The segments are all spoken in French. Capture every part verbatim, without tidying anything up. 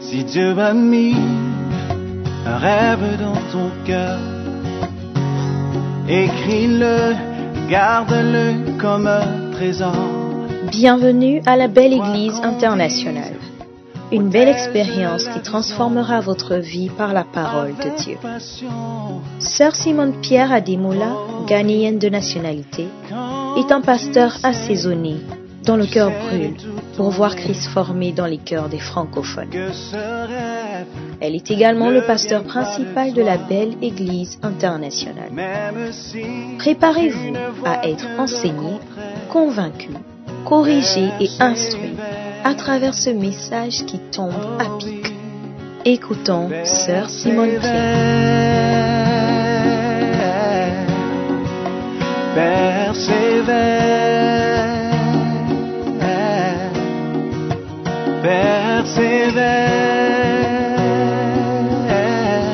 Si Dieu a mis un rêve dans ton cœur, écris-le, garde-le comme un trésor. Bienvenue à la Belle Église internationale. Une belle expérience qui transformera votre vie par la parole de Dieu. Sœur Simone Pierre Ademola, ghanéenne de nationalité, est un pasteur assaisonné dont le cœur brûle pour voir Christ formé dans les cœurs des francophones. Elle est également le pasteur principal de la Belle Église internationale. Préparez-vous à être enseigné, convaincu, corrigé et instruit à travers ce message qui tombe à pic. Écoutons Sœur Simone Pierre. Persévère, persévère,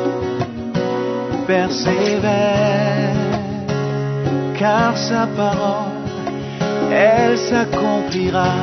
persévère, car sa parole, elle s'accomplira.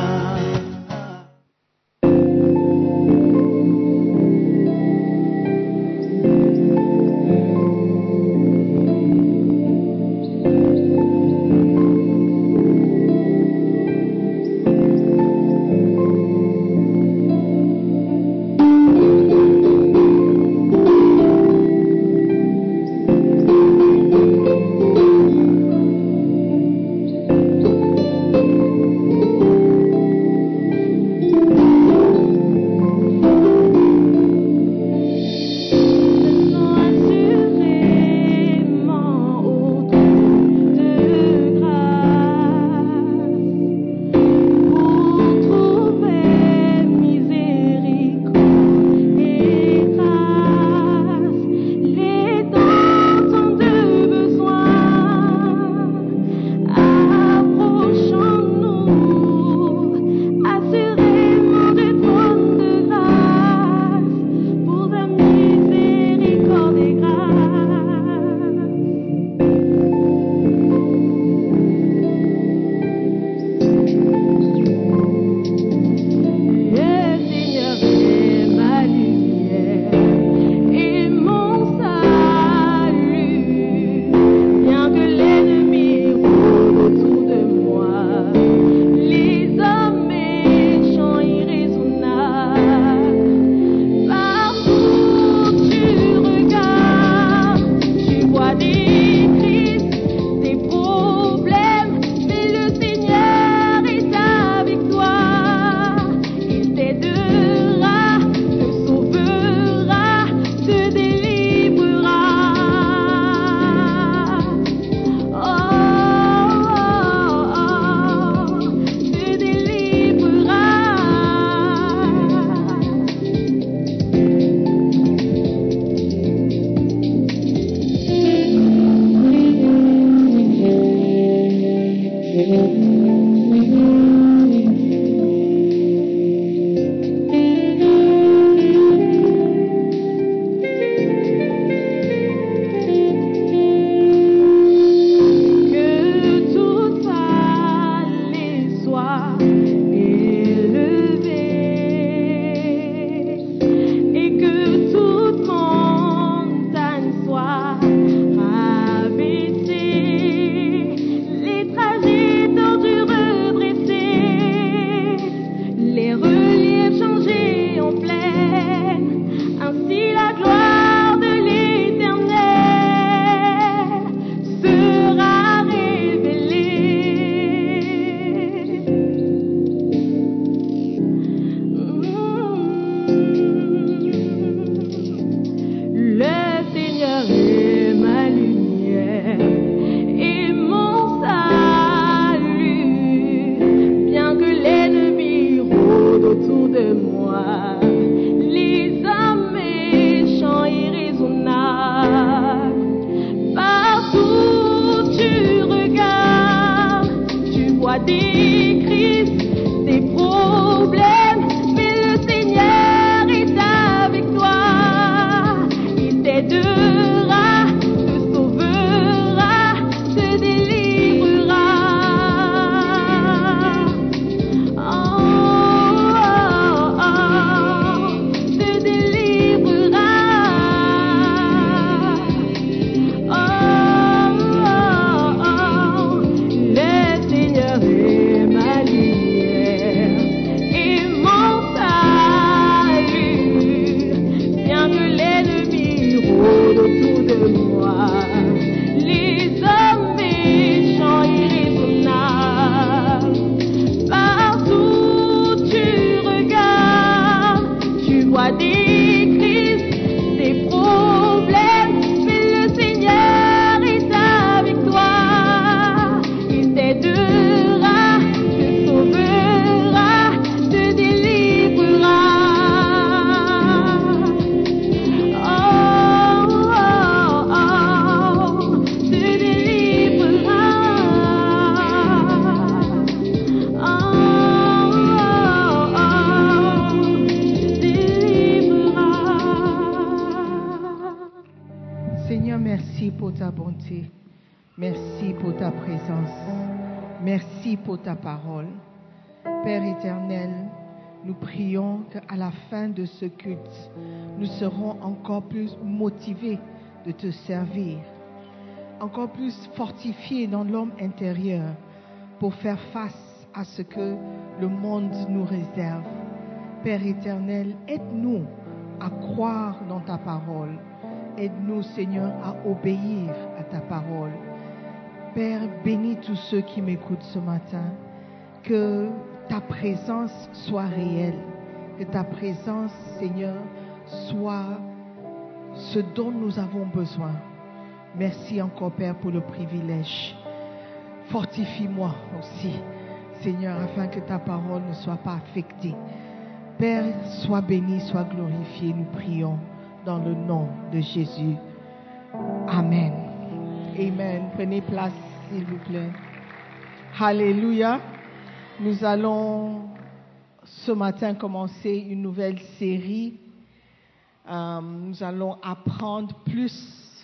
Merci pour ta bonté. Merci pour ta présence. Merci pour ta parole. Père éternel, nous prions qu'à la fin de ce culte, nous serons encore plus motivés de te servir, encore plus fortifiés dans l'homme intérieur pour faire face à ce que le monde nous réserve. Père éternel, aide-nous à croire dans ta parole. Aide-nous, Seigneur, à obéir à ta parole. Père, bénis tous ceux qui m'écoutent ce matin. Que ta présence soit réelle. Que ta présence, Seigneur, soit ce dont nous avons besoin. Merci encore, Père, pour le privilège. Fortifie-moi aussi, Seigneur, afin que ta parole ne soit pas affectée. Père, sois béni, sois glorifié, nous prions dans le nom de Jésus. Amen. Amen. Prenez place, s'il vous plaît. Alléluia. Nous allons ce matin commencer une nouvelle série. Euh, nous allons apprendre plus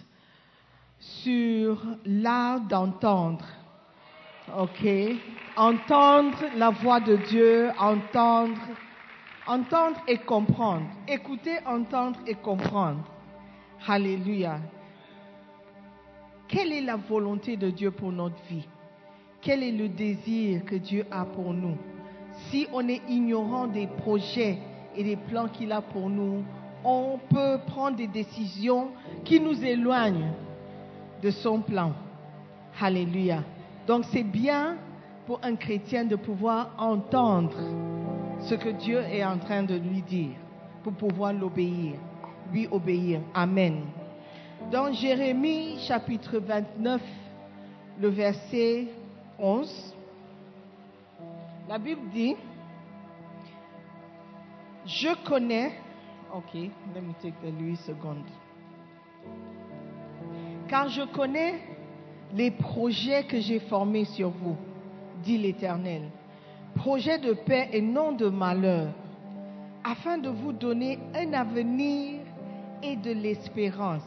sur l'art d'entendre. OK? Entendre la voix de Dieu, entendre, entendre et comprendre. Écouter, entendre et comprendre. Alléluia. Quelle est la volonté de Dieu pour notre vie? Quel est le désir que Dieu a pour nous? Si on est ignorant des projets et des plans qu'il a pour nous, on peut prendre des décisions qui nous éloignent de son plan. Alléluia. Donc c'est bien pour un chrétien de pouvoir entendre ce que Dieu est en train de lui dire, pour pouvoir l'obéir, lui obéir. Amen. Dans Jérémie chapitre vingt-neuf, le verset onze, la Bible dit, je connais, ok, let me take the Louis seconde, car je connais les projets que j'ai formés sur vous, dit l'Éternel, projets de paix et non de malheur, afin de vous donner un avenir et de l'espérance.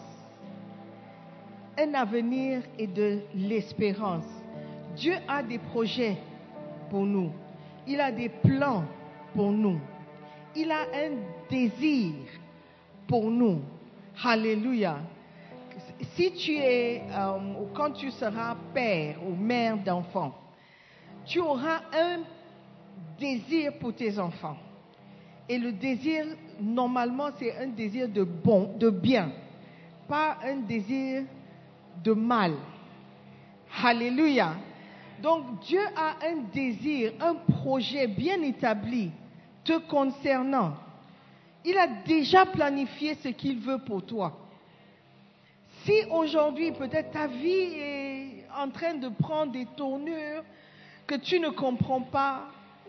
Un avenir et de l'espérance. Dieu a des projets pour nous. Il a des plans pour nous. Il a un désir pour nous. Alléluia. Si tu es, euh, ou quand tu seras père ou mère d'enfants, tu auras un désir pour tes enfants. Et le désir, normalement, c'est un désir de bon, de bien, pas un désir de mal. Alléluia. Donc Dieu a un désir, un projet bien établi te concernant. Il a déjà planifié ce qu'il veut pour toi. Si aujourd'hui peut-être ta vie est en train de prendre des tournures que tu ne comprends pas,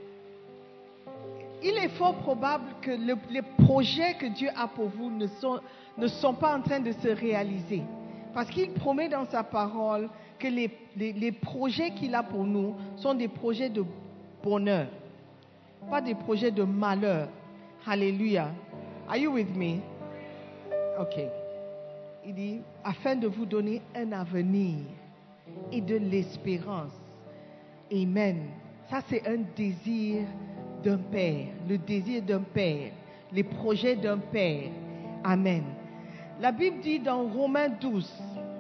il est fort probable que le, les projets que Dieu a pour vous ne sont, ne sont pas en train de se réaliser. Parce qu'il promet dans sa parole que les, les, les projets qu'il a pour nous sont des projets de bonheur, pas des projets de malheur. Alléluia. Are you with me? Ok. Il dit, afin de vous donner un avenir et de l'espérance. Amen. Ça, c'est un désir d'un père, le désir d'un père, les projets d'un père. Amen. La Bible dit dans Romains douze,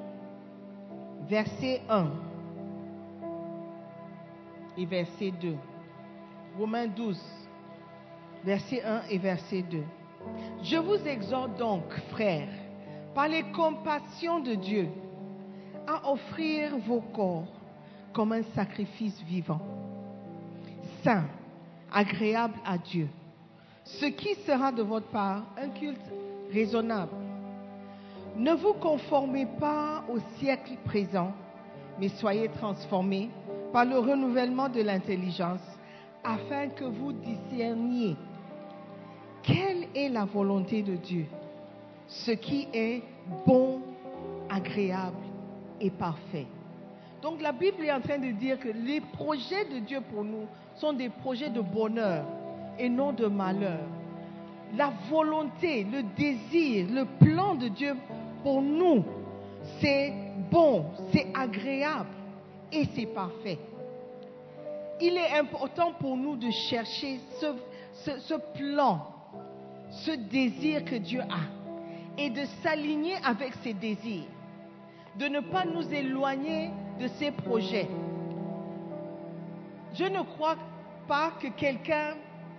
verset un et verset deux. Romains douze, verset un et verset deux. Je vous exhorte donc, frères, par les compassions de Dieu, à offrir vos corps comme un sacrifice vivant, saint, agréable à Dieu, ce qui sera de votre part un culte raisonnable. Ne vous conformez pas au siècle présent, mais soyez transformés par le renouvellement de l'intelligence, afin que vous discerniez quelle est la volonté de Dieu, ce qui est bon, agréable et parfait. Donc la Bible est en train de dire que les projets de Dieu pour nous sont des projets de bonheur et non de malheur. La volonté, le désir, le plan de Dieu pour nous c'est bon, c'est agréable et c'est parfait. Il est important pour nous de chercher ce, ce, ce plan, ce désir que Dieu a et de s'aligner avec ses désirs, de ne pas nous éloigner de ses projets. Je ne crois pas que quelqu'un,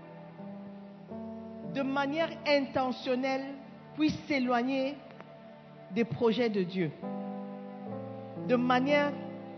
de manière intentionnelle, puisse s'éloigner des projets de Dieu. De manière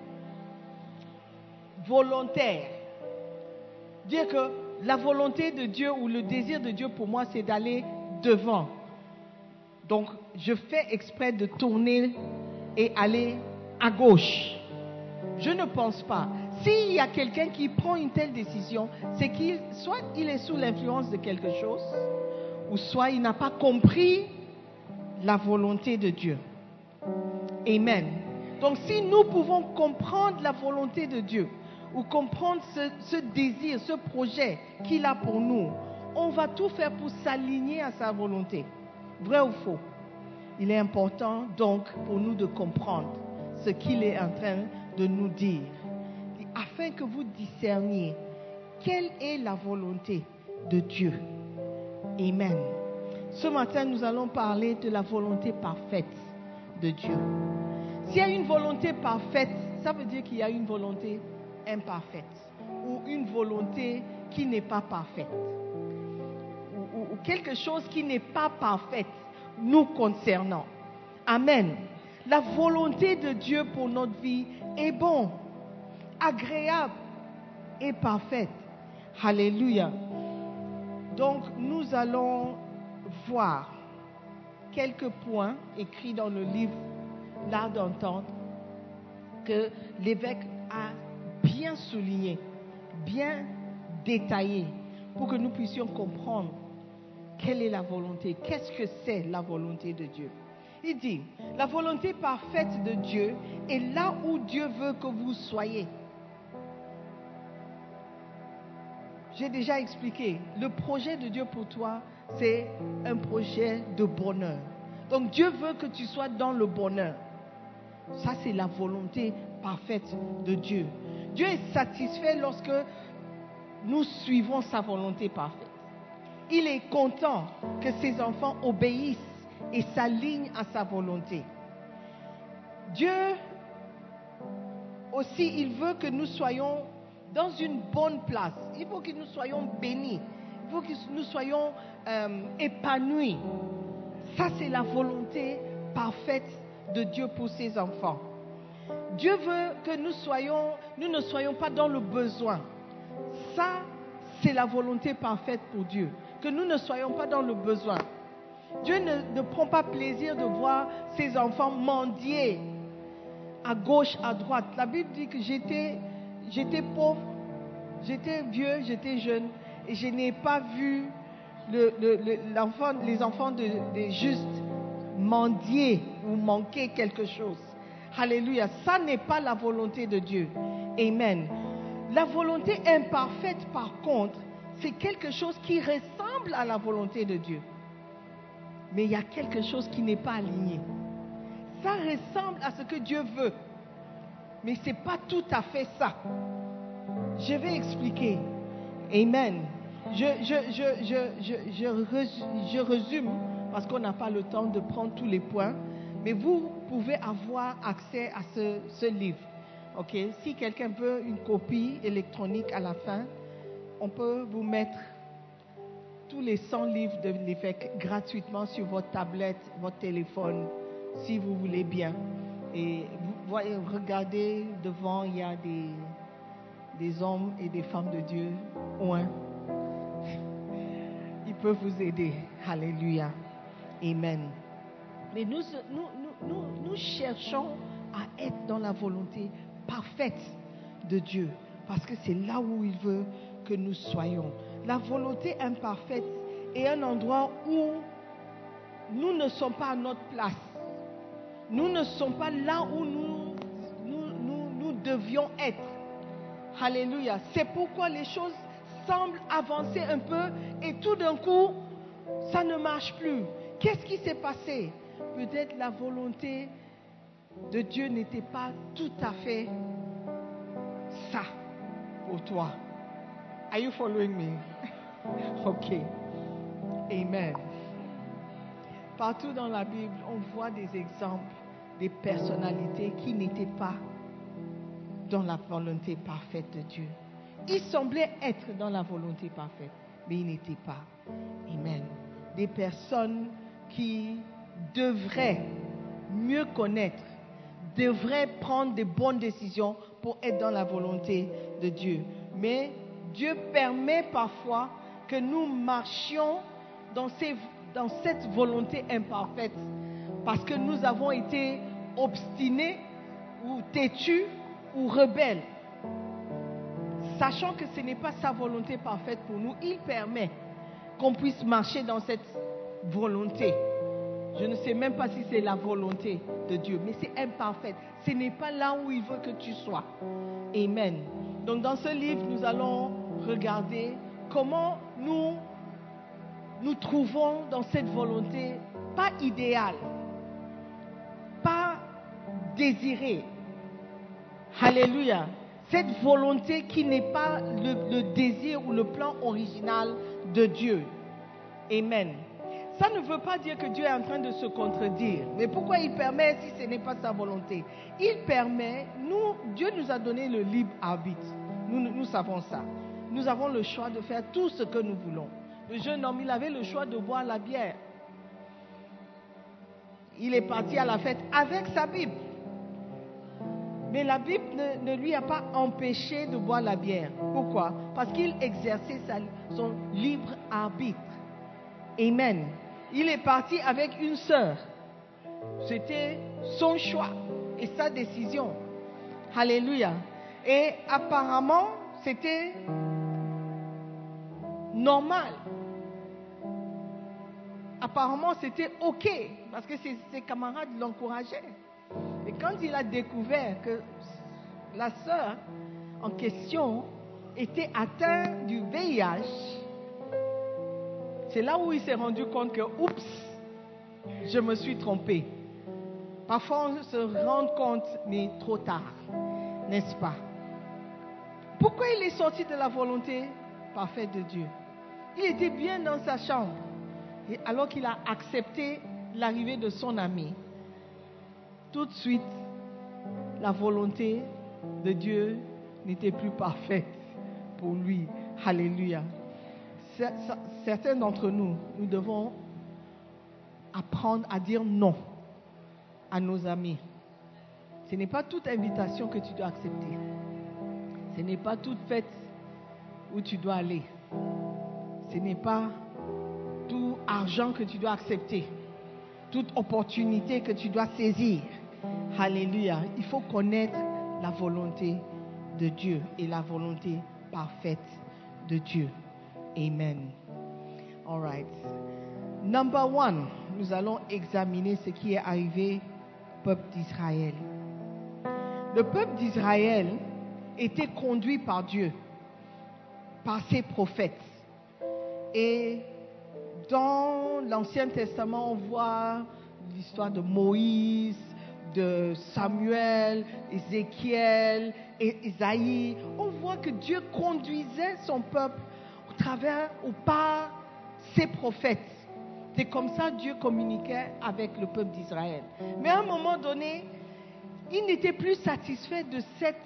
volontaire. Dire que la volonté de Dieu ou le désir de Dieu pour moi, c'est d'aller devant. Donc, je fais exprès de tourner et aller à gauche. Je ne pense pas. S'il y a quelqu'un qui prend une telle décision, c'est qu'il, soit il est sous l'influence de quelque chose, ou soit il n'a pas compris la volonté de Dieu. Amen. Donc, si nous pouvons comprendre la volonté de Dieu, ou comprendre ce, ce désir, ce projet qu'il a pour nous, on va tout faire pour s'aligner à sa volonté. Vrai ou faux? Il est important donc pour nous de comprendre ce qu'il est en train de nous dire, afin que vous discerniez quelle est la volonté de Dieu. Amen. Ce matin, nous allons parler de la volonté parfaite de Dieu. S'il y a une volonté parfaite, ça veut dire qu'il y a une volonté imparfaite ou une volonté qui n'est pas parfaite ou, ou, ou quelque chose qui n'est pas parfaite nous concernant. Amen. La volonté de Dieu pour notre vie est bon, agréable et parfaite. Alléluia. Donc nous allons voir quelques points écrits dans le livre L'Art d'entendre que l'évêque a bien souligné, bien détaillé, pour que nous puissions comprendre quelle est la volonté, qu'est-ce que c'est la volonté de Dieu. Il dit, la volonté parfaite de Dieu est là où Dieu veut que vous soyez. J'ai déjà expliqué, le projet de Dieu pour toi, c'est un projet de bonheur. Donc Dieu veut que tu sois dans le bonheur. Ça, c'est la volonté parfaite de Dieu. Dieu est satisfait lorsque nous suivons sa volonté parfaite. Il est content que ses enfants obéissent et s'alignent à sa volonté. Dieu aussi, il veut que nous soyons dans une bonne place. Il faut que nous soyons bénis. Il faut que nous soyons euh, épanouis. Ça, c'est la volonté parfaite de Dieu pour ses enfants. Dieu veut que nous soyons, nous ne soyons pas dans le besoin. Ça, c'est la volonté parfaite pour Dieu. Que nous ne soyons pas dans le besoin. Dieu ne, ne prend pas plaisir de voir ses enfants mendier à gauche, à droite. La Bible dit que j'étais, j'étais pauvre, j'étais vieux, j'étais jeune, et je n'ai pas vu le, le, le, l'enfant, les enfants de, de justes mendier ou manquer quelque chose. Alléluia. Ça n'est pas la volonté de Dieu. Amen. La volonté imparfaite, par contre, c'est quelque chose qui ressemble à la volonté de Dieu. Mais il y a quelque chose qui n'est pas aligné. Ça ressemble à ce que Dieu veut. Mais ce n'est pas tout à fait ça. Je vais expliquer. Amen. Je, je, je, je, je, je, je résume parce qu'on n'a pas le temps de prendre tous les points. Mais vous pouvez avoir accès à ce, ce livre. Ok? Si quelqu'un veut une copie électronique à la fin, on peut vous mettre tous les cent livres de l'évêque gratuitement sur votre tablette, votre téléphone, si vous voulez bien. Et vous voyez, regardez devant, il y a des, des hommes et des femmes de Dieu. Ouais. Ils peuvent vous aider. Alléluia. Amen. Mais nous, nous, nous, nous, nous cherchons à être dans la volonté parfaite de Dieu. Parce que c'est là où il veut que nous soyons. La volonté imparfaite est un endroit où nous ne sommes pas à notre place. Nous ne sommes pas là où nous, nous, nous, nous devions être. Alléluia. C'est pourquoi les choses semblent avancer un peu et tout d'un coup, ça ne marche plus. Qu'est-ce qui s'est passé? Peut-être la volonté de Dieu n'était pas tout à fait ça pour toi. Are you following me? Ok. Amen. Partout dans la Bible, on voit des exemples des personnalités qui n'étaient pas dans la volonté parfaite de Dieu. Ils semblaient être dans la volonté parfaite, mais ils n'étaient pas. Amen. Des personnes qui devraient mieux connaître, devraient prendre de bonnes décisions pour être dans la volonté de Dieu. Mais Dieu permet parfois que nous marchions dans, ces, dans cette volonté imparfaite parce que nous avons été obstinés ou têtus ou rebelles. Sachant que ce n'est pas sa volonté parfaite pour nous, il permet qu'on puisse marcher dans cette volonté. Je ne sais même pas si c'est la volonté de Dieu, mais c'est imparfait. Ce n'est pas là où il veut que tu sois. Amen. Donc dans ce livre, nous allons regarder comment nous nous trouvons dans cette volonté pas idéale, pas désirée. Alléluia. Cette volonté qui n'est pas le, le désir ou le plan original de Dieu. Amen. Ça ne veut pas dire que Dieu est en train de se contredire. Mais pourquoi il permet si ce n'est pas sa volonté? Il permet, nous, Dieu nous a donné le libre arbitre. Nous, nous, nous savons ça. Nous avons le choix de faire tout ce que nous voulons. Le jeune homme, il avait le choix de boire la bière. Il est parti à la fête avec sa Bible. Mais la Bible ne, ne lui a pas empêché de boire la bière. Pourquoi? Parce qu'il exerçait sa, son libre arbitre. Amen. Il est parti avec une sœur. C'était son choix et sa décision. Alléluia. Et apparemment, c'était normal. Apparemment, c'était OK parce que ses, ses camarades l'encourageaient. Et quand il a découvert que la sœur en question était atteinte du V I H, c'est là où il s'est rendu compte que, oups, je me suis trompé. Parfois, on se rend compte, mais trop tard, n'est-ce pas? Pourquoi il est sorti de la volonté parfaite de Dieu? Il était bien dans sa chambre, et alors qu'il a accepté l'arrivée de son ami. Tout de suite, la volonté de Dieu n'était plus parfaite pour lui. Alléluia. Certains d'entre nous, nous devons apprendre à dire non à nos amis. Ce n'est pas toute invitation que tu dois accepter. Ce n'est pas toute fête où tu dois aller. Ce n'est pas tout argent que tu dois accepter. Toute opportunité que tu dois saisir. Alléluia. Il faut connaître la volonté de Dieu et la volonté parfaite de Dieu. Amen. All right. Number one, nous allons examiner ce qui est arrivé au peuple d'Israël. Le peuple d'Israël était conduit par Dieu, par ses prophètes. Et dans l'Ancien Testament, on voit l'histoire de Moïse, de Samuel, Ézéchiel et Isaïe. On voit que Dieu conduisait son peuple au travers ou par ses prophètes. C'est comme ça que Dieu communiquait avec le peuple d'Israël. Mais à un moment donné, il n'était plus satisfait de cette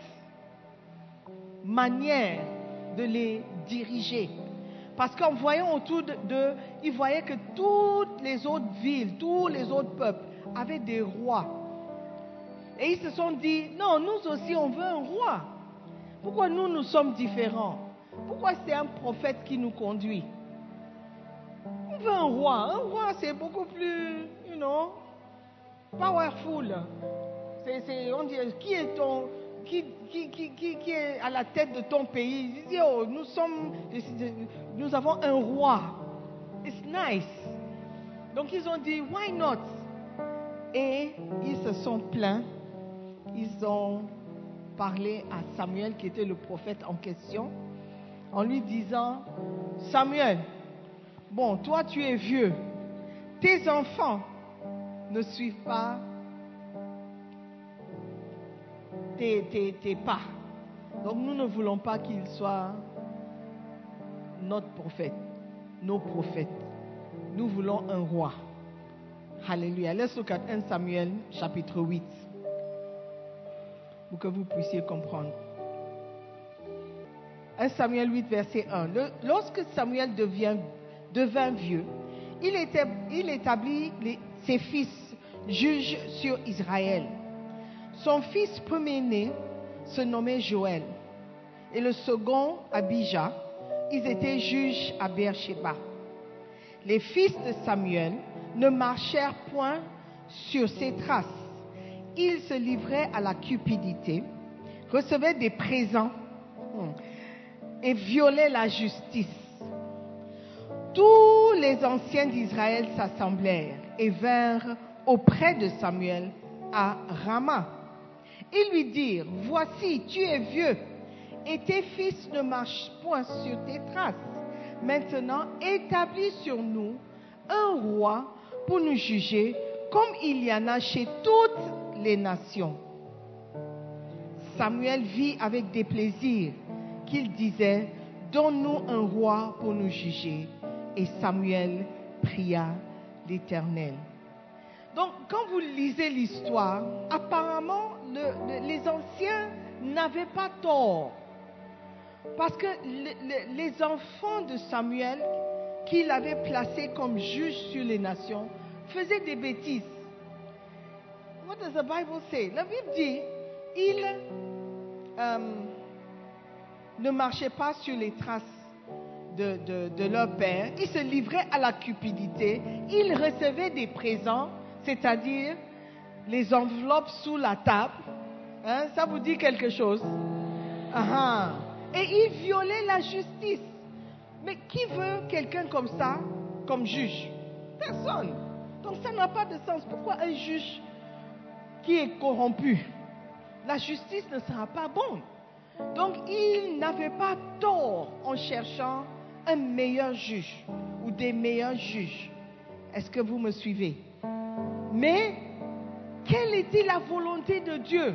manière de les diriger. Parce qu'en voyant autour d'eux, il voyait que toutes les autres villes, tous les autres peuples avaient des rois. Et ils se sont dit, non, nous aussi on veut un roi. Pourquoi nous, nous sommes différents? Pourquoi c'est un prophète qui nous conduit? On veut un roi. Un roi, c'est beaucoup plus, you know, powerful. C'est, c'est, on dit, qui est ton, qui, qui, qui, qui, qui est à la tête de ton pays? Ils disent, oh, nous sommes, nous avons un roi. It's nice. Donc ils ont dit, why not? Et ils se sont plaints. Ils ont parlé à Samuel, qui était le prophète en question, en lui disant, Samuel, bon, toi tu es vieux, tes enfants ne suivent pas tes, tes, tes pas. Donc nous ne voulons pas qu'il soit notre prophète, nos prophètes. Nous voulons un roi. Alléluia. Let's look at Premier Samuel chapitre huit. Pour que vous puissiez comprendre. Premier Samuel huit, verset un. Le, lorsque Samuel devient, devint vieux, il, était, il établit les, ses fils juges sur Israël. Son fils premier-né se nommait Joël et le second Abijah. Ils étaient juges à Beersheba. Les fils de Samuel ne marchèrent point sur ses traces. Ils se livraient à la cupidité, recevaient des présents et violaient la justice. Tous les anciens d'Israël s'assemblèrent et vinrent auprès de Samuel à Rama. Ils lui dirent, voici, tu es vieux, et tes fils ne marchent point sur tes traces. Maintenant, établis sur nous un roi pour nous juger, comme il y en a chez toutes les nations. Samuel vit avec déplaisir qu'il disait, donne-nous un roi pour nous juger. Et Samuel pria l'Éternel. Donc, quand vous lisez l'histoire, apparemment, le, le, les anciens n'avaient pas tort. Parce que le, le, les enfants de Samuel, qu'il avait placés comme juges sur les nations, faisaient des bêtises. What does the Bible say? La Bible dit, ils euh, ne marchaient pas sur les traces de, de, de leur père. Ils se livraient à la cupidité. Ils recevaient des présents, c'est-à-dire les enveloppes sous la table. Hein, ça vous dit quelque chose? Uh-huh. Et ils violaient la justice. Mais qui veut quelqu'un comme ça, comme juge? Personne. Donc ça n'a pas de sens. Pourquoi un juge qui est corrompu? La justice ne sera pas bonne. Donc ils n'avaient pas tort en cherchant un meilleur juge ou des meilleurs juges. Est-ce que vous me suivez? Mais quelle était la volonté de Dieu?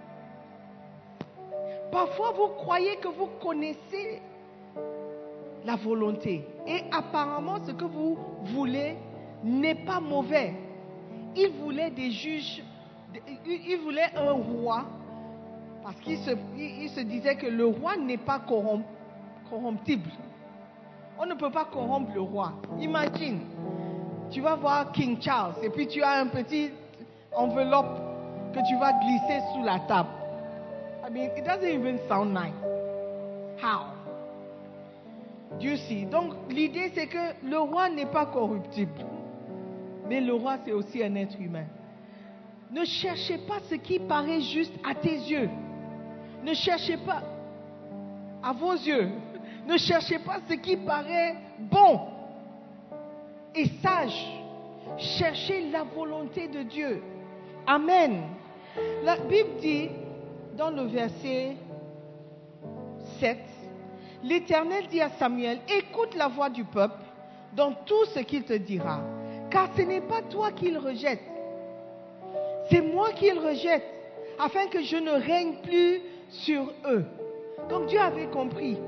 Parfois vous croyez que vous connaissez la volonté et apparemment ce que vous voulez n'est pas mauvais. Il voulait des juges, il voulait un roi parce qu'il se, il se disait que le roi n'est pas corromp, corromptible. On ne peut pas corrompre le roi. Imagine, tu vas voir King Charles et puis tu as un petit enveloppe que tu vas glisser sous la table. I mean, it doesn't even sound nice. How? Do you see? Donc, l'idée c'est que le roi n'est pas corruptible. Mais le roi c'est aussi un être humain. Ne cherchez pas ce qui paraît juste à tes yeux. Ne cherchez pas à vos yeux. Ne cherchez pas ce qui paraît bon et sage. Cherchez la volonté de Dieu. Amen. La Bible dit dans le verset sept, l'Éternel dit à Samuel, écoute la voix du peuple dans tout ce qu'il te dira, car ce n'est pas toi qu'il rejette, c'est moi qu'il rejette, afin que je ne règne plus sur eux. Donc Dieu avait compris.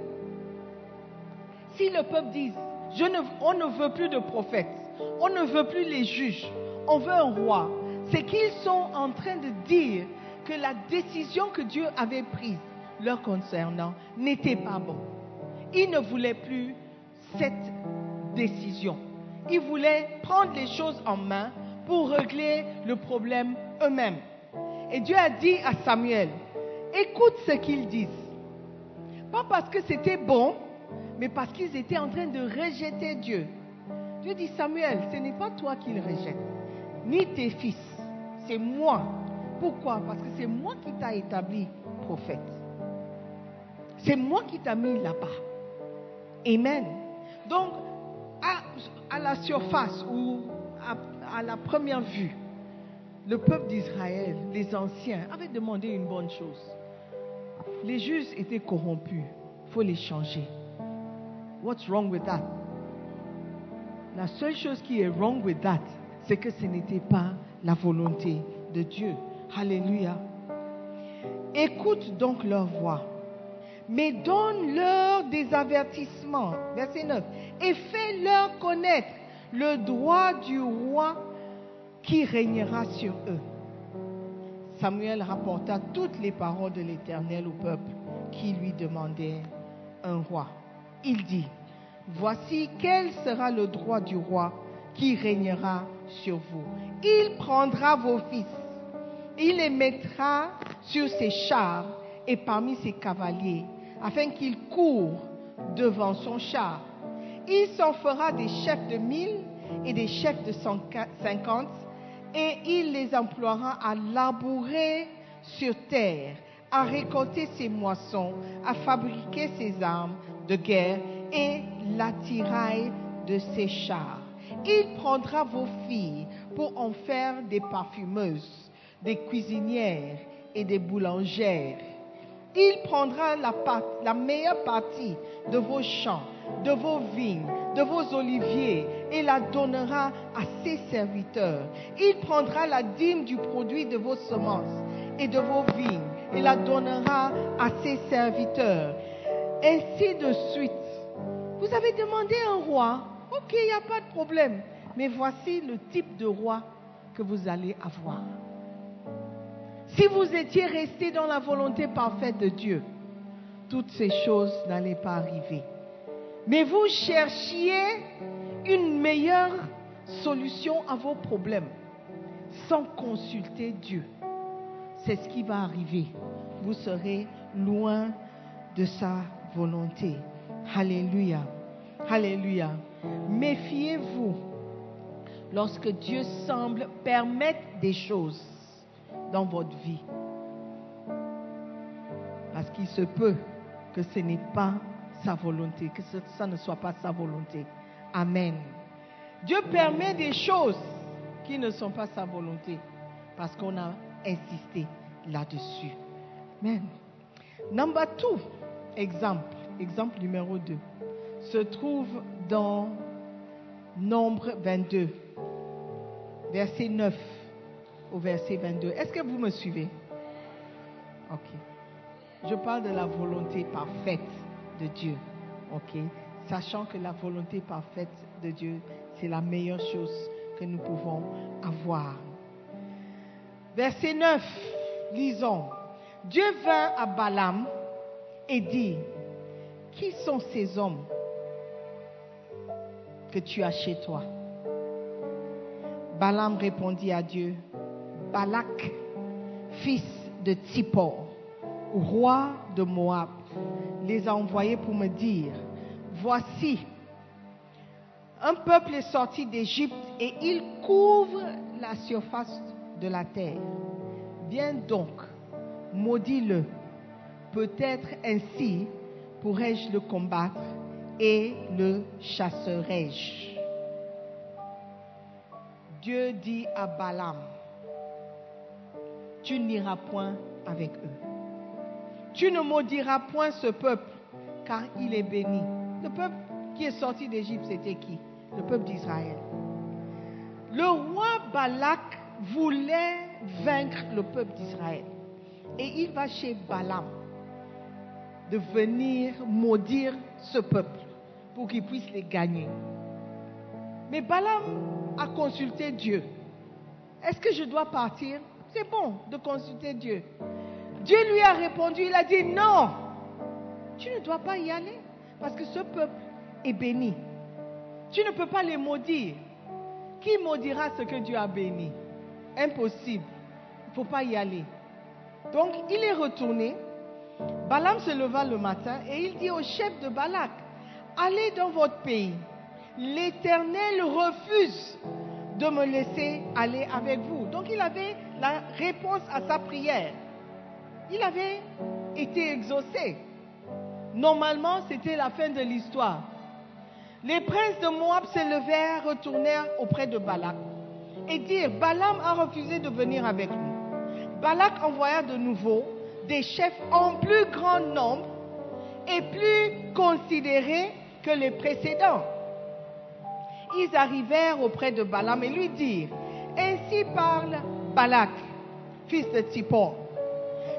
Si le peuple dit, je ne, on ne veut plus de prophètes, on ne veut plus les juges, on veut un roi, c'est qu'ils sont en train de dire que la décision que Dieu avait prise leur concernant n'était pas bonne. Ils ne voulaient plus cette décision. Ils voulaient prendre les choses en main pour régler le problème eux-mêmes. Et Dieu a dit à Samuel, écoute ce qu'ils disent. Pas parce que c'était bon, mais parce qu'ils étaient en train de rejeter Dieu. Dieu dit, Samuel, ce n'est pas toi qui le rejettes, ni tes fils, c'est moi. Pourquoi? Parce que c'est moi qui t'a établi prophète. C'est moi qui t'a mis là-bas. Amen. Donc, à, à la surface ou à, à la première vue, le peuple d'Israël, les anciens, avaient demandé une bonne chose. Les juges étaient corrompus. Il faut les changer. What's wrong with that? La seule chose qui est wrong with that, c'est que ce n'était pas la volonté de Dieu. Alléluia. Écoute donc leur voix, mais donne-leur des avertissements. Verset neuf. Et fais-leur connaître le droit du roi qui régnera sur eux. Samuel rapporta toutes les paroles de l'Éternel au peuple qui lui demandait un roi. Il dit, voici quel sera le droit du roi qui régnera sur vous. Il prendra vos fils, il les mettra sur ses chars et parmi ses cavaliers, afin qu'ils courent devant son char. Il s'en fera des chefs de mille et des chefs de cinquante, et il les emploiera à labourer sur terre, à récolter ses moissons, à fabriquer ses armes de guerre et l'attirail de ses chars. Il prendra vos filles pour en faire des parfumeuses, des cuisinières et des boulangères. Il prendra la, part, la meilleure partie de vos champs, de vos vignes, de vos oliviers et la donnera à ses serviteurs. Il prendra la dîme du produit de vos semences et de vos vignes et la donnera à ses serviteurs. Ainsi de suite. Vous avez demandé un roi, ok, il n'y a pas de problème, mais voici le type de roi que vous allez avoir. Si vous étiez resté dans la volonté parfaite de Dieu, toutes ces choses n'allaient pas arriver. Mais vous cherchiez une meilleure solution à vos problèmes sans consulter Dieu. C'est ce qui va arriver. Vous serez loin de sa volonté. Alléluia. Alléluia. Méfiez-vous lorsque Dieu semble permettre des choses dans votre vie. Parce qu'il se peut que ce n'est pas sa volonté, que ça ne soit pas sa volonté. Amen. Dieu permet des choses qui ne sont pas sa volonté parce qu'on a insisté là-dessus. Amen. Number two, exemple, exemple numéro deux, se trouve dans Nombre vingt-deux, verset neuf au verset vingt-deux. Est-ce que vous me suivez? Ok. Je parle de la volonté parfaite de Dieu. Ok. Sachant que la volonté parfaite de Dieu, c'est la meilleure chose que nous pouvons avoir. Verset neuf, lisons. Dieu vint à Balaam et dit, qui sont ces hommes que tu as chez toi? Balaam répondit à Dieu, Balak, fils de Tsippor, roi de Moab, les a envoyés pour me dire, voici, un peuple est sorti d'Égypte et il couvre la surface de la terre. Viens donc, maudis-le, peut-être ainsi pourrais-je le combattre et le chasserai-je. Dieu dit à Balaam, tu n'iras point avec eux. Tu ne maudiras point ce peuple, car il est béni. Le peuple qui est sorti d'Égypte, c'était qui? Le peuple d'Israël. Le roi Balak voulait vaincre le peuple d'Israël. Et il va chez Balaam de venir maudire ce peuple pour qu'il puisse les gagner. Mais Balaam a consulté Dieu. Est-ce que je dois partir? C'est bon de consulter Dieu. Dieu lui a répondu, il a dit non, tu ne dois pas y aller parce que ce peuple est béni. Tu ne peux pas les maudire. Qui maudira ce que Dieu a béni? Impossible. Il ne faut pas y aller. Donc il est retourné. Balaam se leva le matin et il dit au chef de Balak, allez dans votre pays. L'Éternel refuse de me laisser aller avec vous. Donc il avait la réponse à sa prière. Il avait été exaucé. Normalement, c'était la fin de l'histoire. Les princes de Moab se levèrent, retournèrent auprès de Balak et dirent, Balaam a refusé de venir avec nous. Balak envoya de nouveau des chefs en plus grand nombre et plus considérés que les précédents. Ils arrivèrent auprès de Balaam et lui dirent, ainsi parle Balak, fils de Tsippor,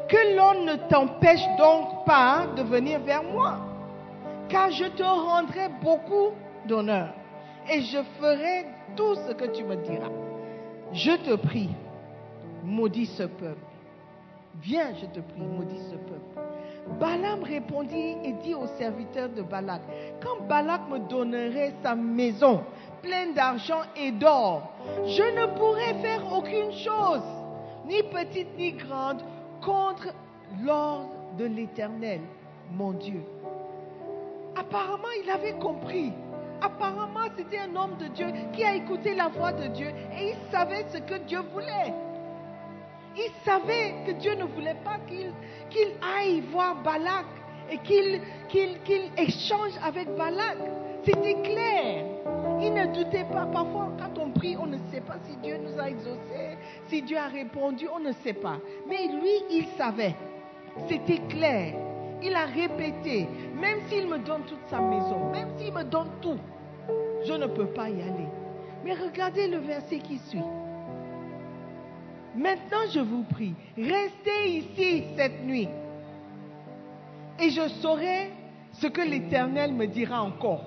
Que l'on ne t'empêche donc pas de venir vers moi, car je te rendrai beaucoup d'honneur et je ferai tout ce que tu me diras. Je te prie, maudis ce peuple. Viens, je te prie, maudis ce peuple. Balaam répondit et dit aux serviteurs de Balak, quand Balak me donnerait sa maison pleine d'argent et d'or, je ne pourrais faire aucune chose, ni petite ni grande, contre l'ordre de l'Éternel, mon Dieu. Apparemment, il avait compris. Apparemment, c'était un homme de Dieu qui a écouté la voix de Dieu et il savait ce que Dieu voulait. Il savait que Dieu ne voulait pas qu'il, qu'il aille voir Balak et qu'il, qu'il, qu'il échange avec Balak. C'était clair. Il ne doutait pas. Parfois, quand on prie, on ne sait pas si Dieu nous a exaucés, si Dieu a répondu, on ne sait pas. Mais lui, il savait. C'était clair. Il a répété, même s'il me donne toute sa maison, même s'il me donne tout, je ne peux pas y aller. Mais regardez le verset qui suit. Maintenant, je vous prie, restez ici cette nuit et je saurai ce que l'Éternel me dira encore.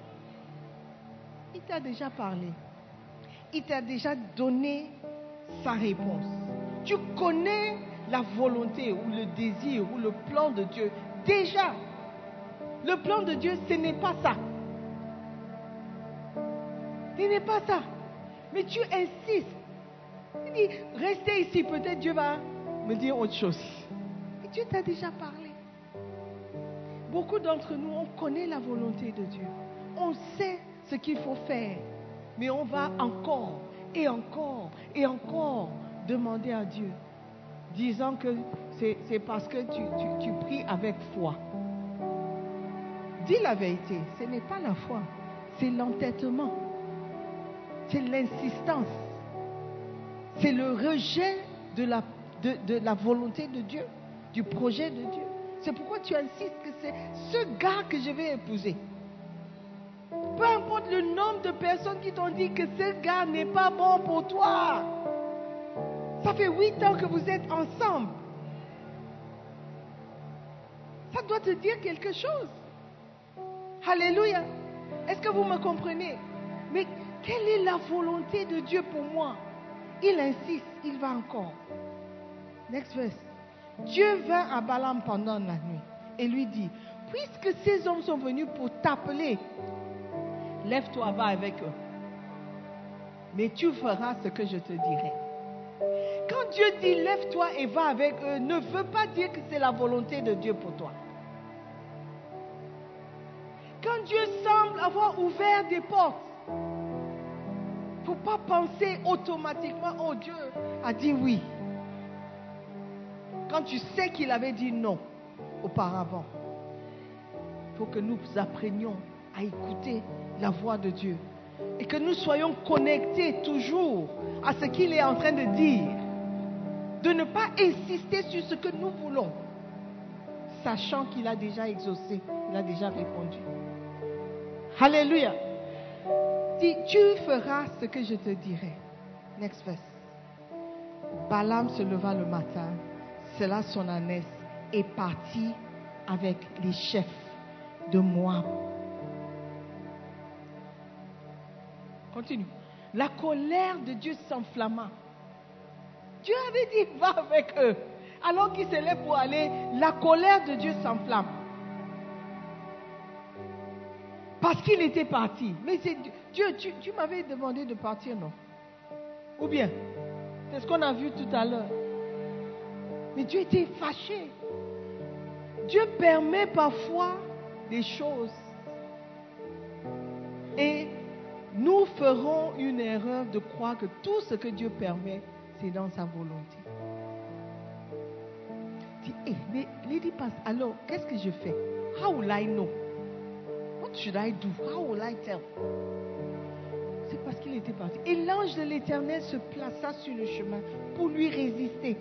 Il t'a déjà parlé. Il t'a déjà donné sa réponse. Tu connais la volonté ou le désir ou le plan de Dieu. Déjà, le plan de Dieu, ce n'est pas ça. Ce n'est pas ça. Mais tu insistes. Il dit, restez ici, peut-être Dieu va me dire autre chose. Et Dieu t'a déjà parlé. Beaucoup d'entre nous, on connaît la volonté de Dieu. On sait ce qu'il faut faire. Mais on va encore et encore et encore demander à Dieu, disant que c'est, c'est parce que tu, tu, tu pries avec foi. Dis la vérité, ce n'est pas la foi, c'est l'entêtement, c'est l'insistance, c'est le rejet de la, de, de la volonté de Dieu, du projet de Dieu. C'est pourquoi tu insistes que c'est ce gars que je vais épouser. Peu importe le nombre de personnes qui t'ont dit que ce gars n'est pas bon pour toi. Ça fait huit ans que vous êtes ensemble. Ça doit te dire quelque chose. Alléluia. Est-ce que vous me comprenez? Mais quelle est la volonté de Dieu pour moi? Il insiste, il va encore. Next verse. Dieu vint à Balaam pendant la nuit et lui dit, puisque ces hommes sont venus pour t'appeler, lève-toi, va avec eux. Mais tu feras ce que je te dirai. Quand Dieu dit lève-toi et va avec eux, ne veut pas dire que c'est la volonté de Dieu pour toi. Quand Dieu semble avoir ouvert des portes, il ne faut pas penser automatiquement, oh Dieu a dit oui. Quand tu sais qu'il avait dit non auparavant, il faut que nous apprenions à écouter la voix de Dieu et que nous soyons connectés toujours à ce qu'il est en train de dire, de ne pas insister sur ce que nous voulons, sachant qu'il a déjà exaucé, il a déjà répondu. Alléluia. Dis, tu feras ce que je te dirai. Next verse. Balaam se leva le matin, sella son ânesse et partit avec les chefs de Moab. Continue. La colère de Dieu s'enflamma. Dieu avait dit, va avec eux. Alors qu'il se lève pour aller, la colère de Dieu s'enflamme. Parce qu'il était parti. Mais c'est Dieu, tu, tu m'avais demandé de partir, non? Ou bien, c'est ce qu'on a vu tout à l'heure. Mais Dieu était fâché. Dieu permet parfois des choses. Et nous ferons une erreur de croire que tout ce que Dieu permet, c'est dans sa volonté. Dis, hey, mais Lady Pastor, alors, qu'est-ce que je fais? How will I know? What should I do? How will I tell? C'est parce qu'il était parti. Et l'ange de l'Éternel se plaça sur le chemin pour lui résister.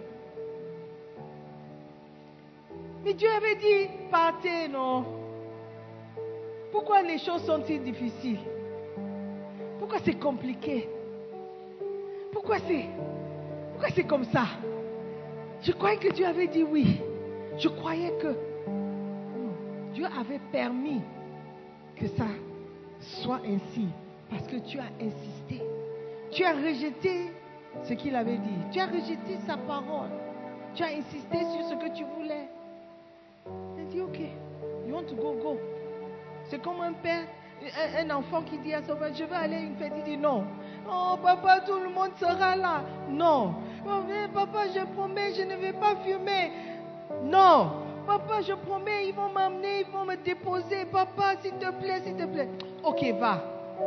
Mais Dieu avait dit, partez, non? Pourquoi les choses sont-ils difficiles? Pourquoi c'est compliqué? Pourquoi c'est, pourquoi c'est comme ça? Je croyais que Dieu avait dit oui. Je croyais que Dieu avait permis que ça soit ainsi. Parce que tu as insisté. Tu as rejeté ce qu'il avait dit. Tu as rejeté sa parole. Tu as insisté sur ce que tu voulais. Il a dit, ok, you want to go, go. C'est comme un père, un, un enfant qui dit à son père, je veux aller à une fête. Il dit non. Oh papa, tout le monde sera là. Non. Oh, mais papa, je promets, je ne vais pas fumer. Non. Papa, je promets, ils vont m'amener, ils vont me déposer. Papa, s'il te plaît, s'il te plaît. Ok, va.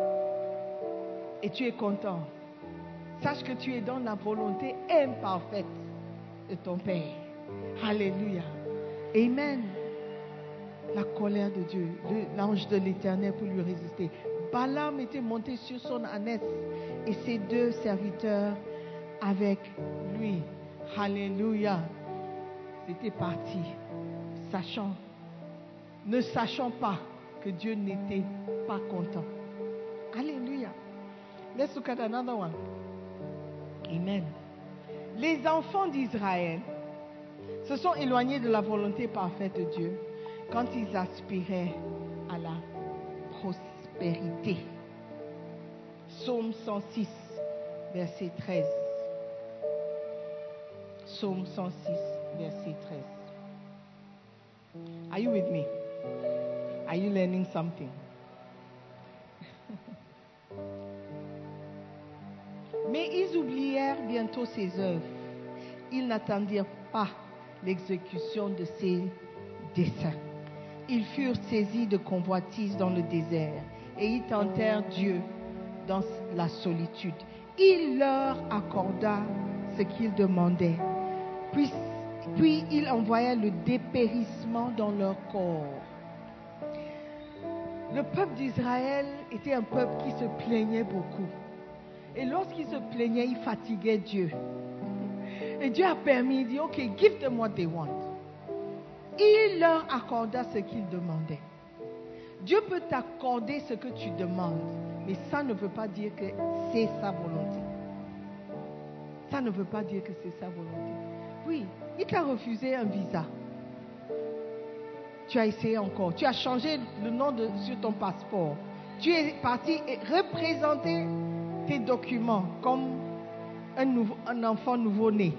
Et tu es content. Sache que tu es dans la volonté imparfaite de ton Père. Alléluia. Amen. La colère de Dieu, l'ange de l'Éternel pour lui résister. Balaam était monté sur son ânesse et ses deux serviteurs avec lui. Alléluia. C'était parti, sachant, ne sachant pas que Dieu n'était pas content. Alléluia. Let's look at another one. Amen. Les enfants d'Israël se sont éloignés de la volonté parfaite de Dieu quand ils aspiraient à la prospérité. Psaume cent six, verset treize. Psaume cent six, verset treize. Are you with me? Are you learning something? Mais ils oublièrent bientôt ses œuvres. Ils n'attendirent pas l'exécution de ses desseins. Ils furent saisis de convoitise dans le désert et ils tentèrent Dieu dans la solitude. Il leur accorda ce qu'ils demandaient. Puis, puis il envoya le dépérissement dans leur corps. Le peuple d'Israël était un peuple qui se plaignait beaucoup. Et lorsqu'il se plaignait, il fatiguait Dieu. Et Dieu a permis, il dit, ok, give them what they want. Il leur accorda ce qu'ils demandaient. Dieu peut t'accorder ce que tu demandes, mais ça ne veut pas dire que c'est sa volonté. Ça ne veut pas dire que c'est sa volonté. Oui, il t'a refusé un visa. Tu as essayé encore. Tu as changé le nom de, sur ton passeport. Tu es parti représenter tes documents comme un, nouveau, un enfant nouveau-né.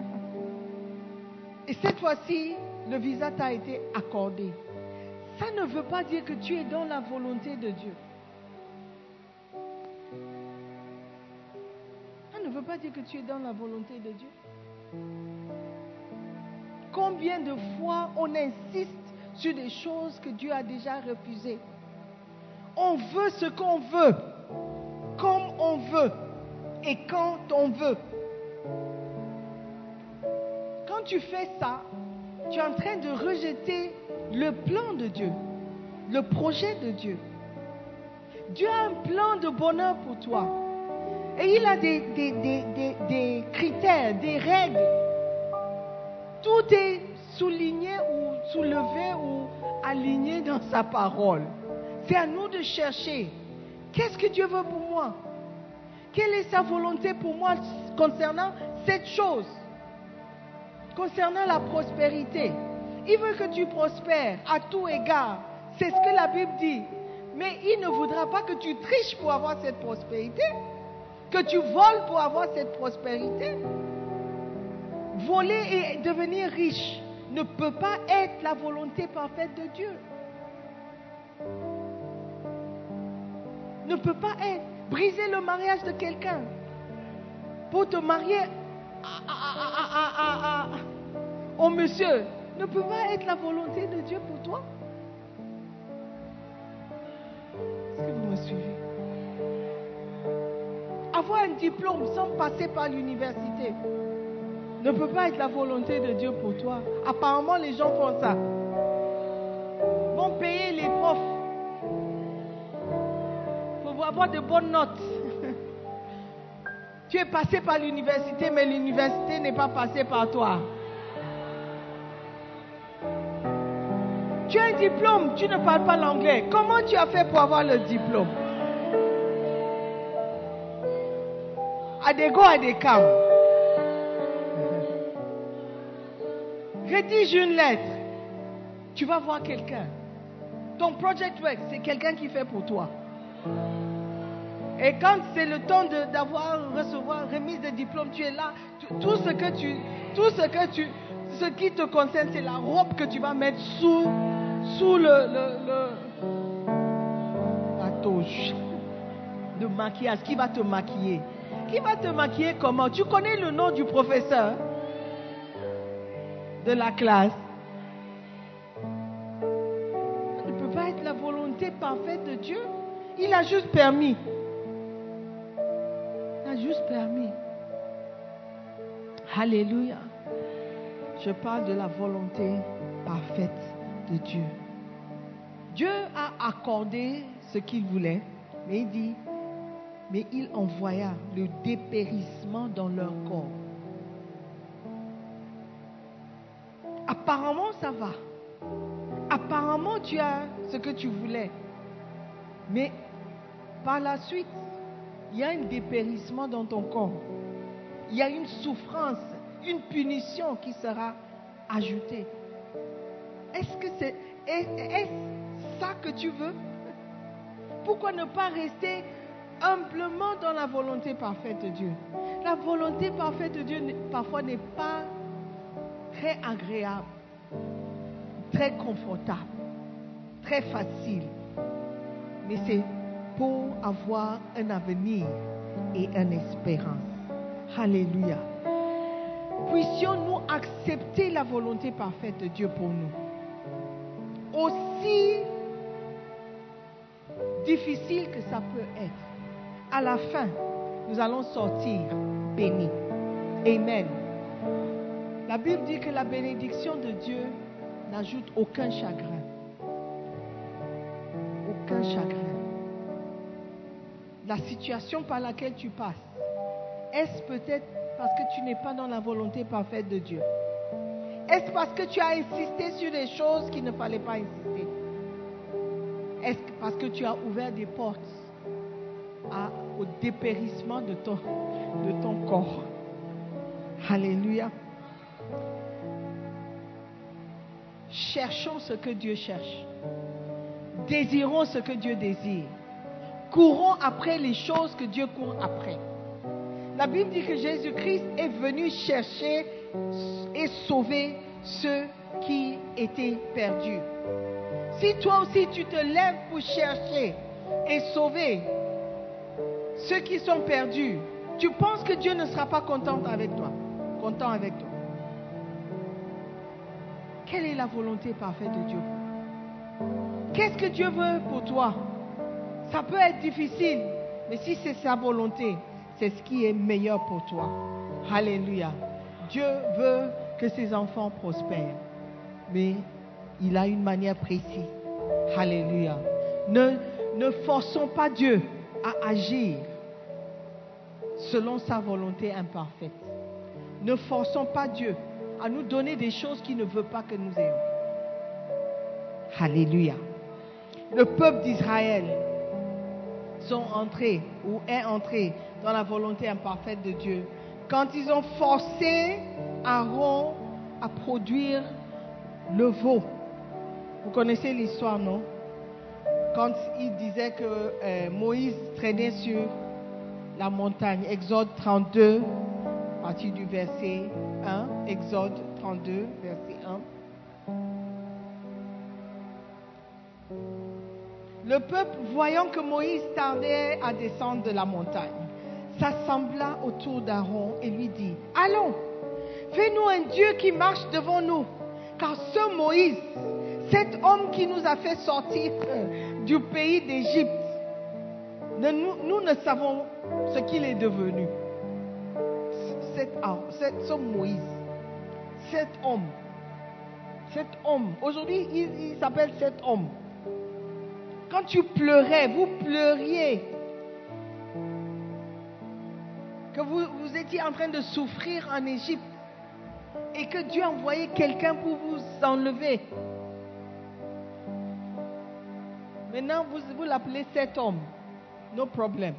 Et cette fois-ci, le visa t'a été accordé. Ça ne veut pas dire que tu es dans la volonté de Dieu. Ça ne veut pas dire que tu es dans la volonté de Dieu. Combien de fois on insiste sur des choses que Dieu a déjà refusées? On veut ce qu'on veut, comme on veut et quand on veut. Quand tu fais ça, tu es en train de rejeter le plan de Dieu, le projet de Dieu. Dieu a un plan de bonheur pour toi. Et il a des, des, des, des, des critères, des règles. Tout est souligné ou soulevé ou aligné dans sa parole. C'est à nous de chercher. Qu'est-ce que Dieu veut pour moi? Quelle est sa volonté pour moi concernant cette chose? Concernant la prospérité. Il veut que tu prospères à tout égard. C'est ce que la Bible dit. Mais il ne voudra pas que tu triches pour avoir cette prospérité. Que tu voles pour avoir cette prospérité. Voler et devenir riche ne peut pas être la volonté parfaite de Dieu. Ne peut pas être. Briser le mariage de quelqu'un pour te marier à, à, à, à, à, au monsieur ne peut pas être la volonté de Dieu pour toi. Est-ce que vous me suivez? Avoir un diplôme sans passer par l'université ne peut pas être la volonté de Dieu pour toi. Apparemment, les gens font ça. Vont payer les profs pour avoir de bonnes notes. Tu es passé par l'université, mais l'université n'est pas passée par toi. Tu as un diplôme, tu ne parles pas l'anglais. Comment tu as fait pour avoir le diplôme? À des go, à des cam. Rédige une lettre. Tu vas voir quelqu'un. Ton project work, c'est quelqu'un qui fait pour toi. Et quand c'est le temps de, d'avoir, recevoir remise de diplôme, tu es là. Tu, tout ce que tu, tout ce que tu, ce qui te concerne, c'est la robe que tu vas mettre sous, sous le, le, le la touche de maquillage. Qui va te maquiller? Qui va te maquiller comment? Tu connais le nom du professeur de la classe? Ça ne peut pas être la volonté parfaite de Dieu. Il a juste permis. Il a juste permis. Alléluia. Je parle de la volonté parfaite de Dieu. Dieu a accordé ce qu'il voulait, mais il dit, mais il envoya le dépérissement dans leur corps. Apparemment, ça va. Apparemment, tu as ce que tu voulais. Mais par la suite, il y a un dépérissement dans ton corps. Il y a une souffrance, une punition qui sera ajoutée. Est-ce que c'est est, est-ce ça que tu veux? Pourquoi ne pas rester humblement dans la volonté parfaite de Dieu? La volonté parfaite de Dieu parfois n'est pas très agréable, très confortable, très facile. Mais c'est pour avoir un avenir et une espérance. Alléluia. Puissions-nous accepter la volonté parfaite de Dieu pour nous. Aussi difficile que ça peut être. À la fin, nous allons sortir bénis. Amen. La Bible dit que la bénédiction de Dieu n'ajoute aucun chagrin. Aucun chagrin. La situation par laquelle tu passes, est-ce peut-être parce que tu n'es pas dans la volonté parfaite de Dieu? Est-ce parce que tu as insisté sur des choses qu'il ne fallait pas insister? Est-ce parce que tu as ouvert des portes à, au dépérissement de ton, de ton corps? Alléluia. Cherchons ce que Dieu cherche. Désirons ce que Dieu désire. Courons après les choses que Dieu court après. La Bible dit que Jésus-Christ est venu chercher et sauver ceux qui étaient perdus. Si toi aussi tu te lèves pour chercher et sauver ceux qui sont perdus, tu penses que Dieu ne sera pas content avec toi, content avec toi. Quelle est la volonté parfaite de Dieu? Qu'est-ce que Dieu veut pour toi? Ça peut être difficile, mais si c'est sa volonté, c'est ce qui est meilleur pour toi. Alléluia. Dieu veut que ses enfants prospèrent, mais il a une manière précise. Alléluia. Ne, ne forçons pas Dieu à agir selon sa volonté imparfaite. Ne forçons pas Dieu à nous donner des choses qu'il ne veut pas que nous ayons. Alléluia. Le peuple d'Israël sont entrés ou est entré dans la volonté imparfaite de Dieu quand ils ont forcé Aaron à produire le veau. Vous connaissez l'histoire, non? Quand il disait que euh, Moïse traînait sur la montagne, Exode trente-deux, à partir du verset un, Exode trente-deux, verset un. Le peuple, voyant que Moïse tardait à descendre de la montagne, s'assembla autour d'Aaron et lui dit, « Allons, fais-nous un Dieu qui marche devant nous, car ce Moïse, cet homme qui nous a fait sortir du pays d'Égypte, nous, nous ne savons ce qu'il est devenu. » Cet, cet, ce Moïse, cet homme, cet homme, aujourd'hui il, il s'appelle cet homme. Quand tu pleurais, vous pleuriez, que vous, vous étiez en train de souffrir en Égypte et que Dieu a envoyé quelqu'un pour vous enlever. Maintenant, vous, vous l'appelez cet homme. No problème.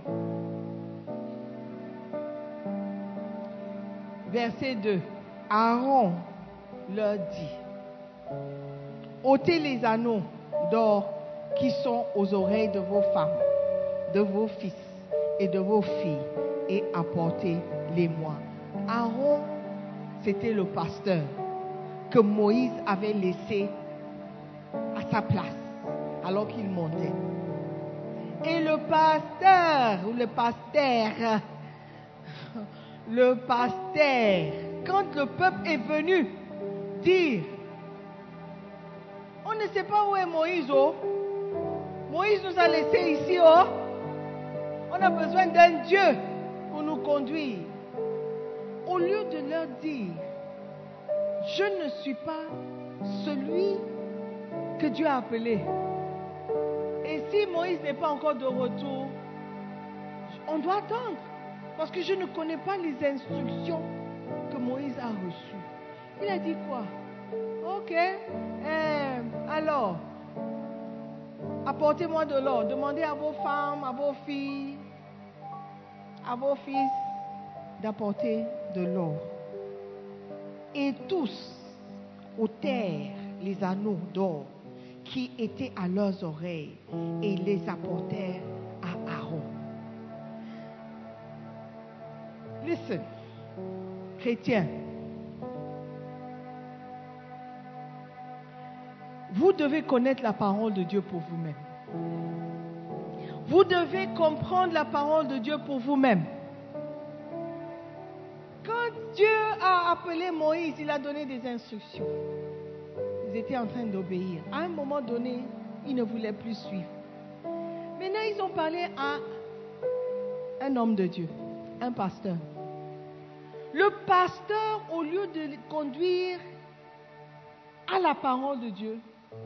Verset deux. Aaron leur dit, ôtez les anneaux d'or qui sont aux oreilles de vos femmes, de vos fils et de vos filles, et apportez-les-moi. Aaron, c'était le pasteur que Moïse avait laissé à sa place alors qu'il montait. Et le pasteur, ou le pasteur, le pasteur, quand le peuple est venu dire, on ne sait pas où est Moïse, oh. Moïse nous a laissés ici, oh. On a besoin d'un Dieu pour nous conduire. Au lieu de leur dire, je ne suis pas celui que Dieu a appelé. Et si Moïse n'est pas encore de retour, on doit attendre. Parce que je ne connais pas les instructions que Moïse a reçues. Il a dit quoi? Ok. Euh, alors, apportez-moi de l'or. Demandez à vos femmes, à vos filles, à vos fils d'apporter de l'or. Et tous ôtèrent les anneaux d'or qui étaient à leurs oreilles et les apportèrent à Aaron. Listen, chrétiens, vous devez connaître la parole de Dieu pour vous-même. Vous devez comprendre la parole de Dieu pour vous-même. Quand Dieu a appelé Moïse, il a donné des instructions. Ils étaient en train d'obéir. À un moment donné, ils ne voulaient plus suivre. Maintenant, ils ont parlé à un homme de Dieu, un pasteur. Le pasteur, au lieu de les conduire à la parole de Dieu,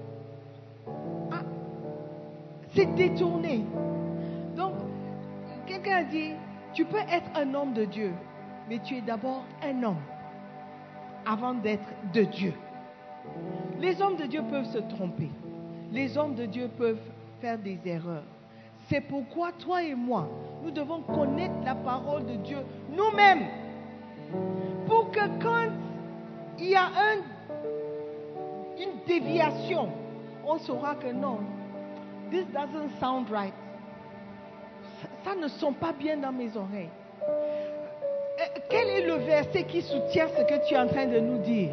s'est détourné. Donc, quelqu'un a dit, tu peux être un homme de Dieu, mais tu es d'abord un homme avant d'être de Dieu. Les hommes de Dieu peuvent se tromper. Les hommes de Dieu peuvent faire des erreurs. C'est pourquoi toi et moi, nous devons connaître la parole de Dieu nous-mêmes. Pour que quand il y a un, une déviation, on saura que non, this doesn't sound right. Ça, ça ne sonne pas bien dans mes oreilles. Quel est le verset qui soutient ce que tu es en train de nous dire?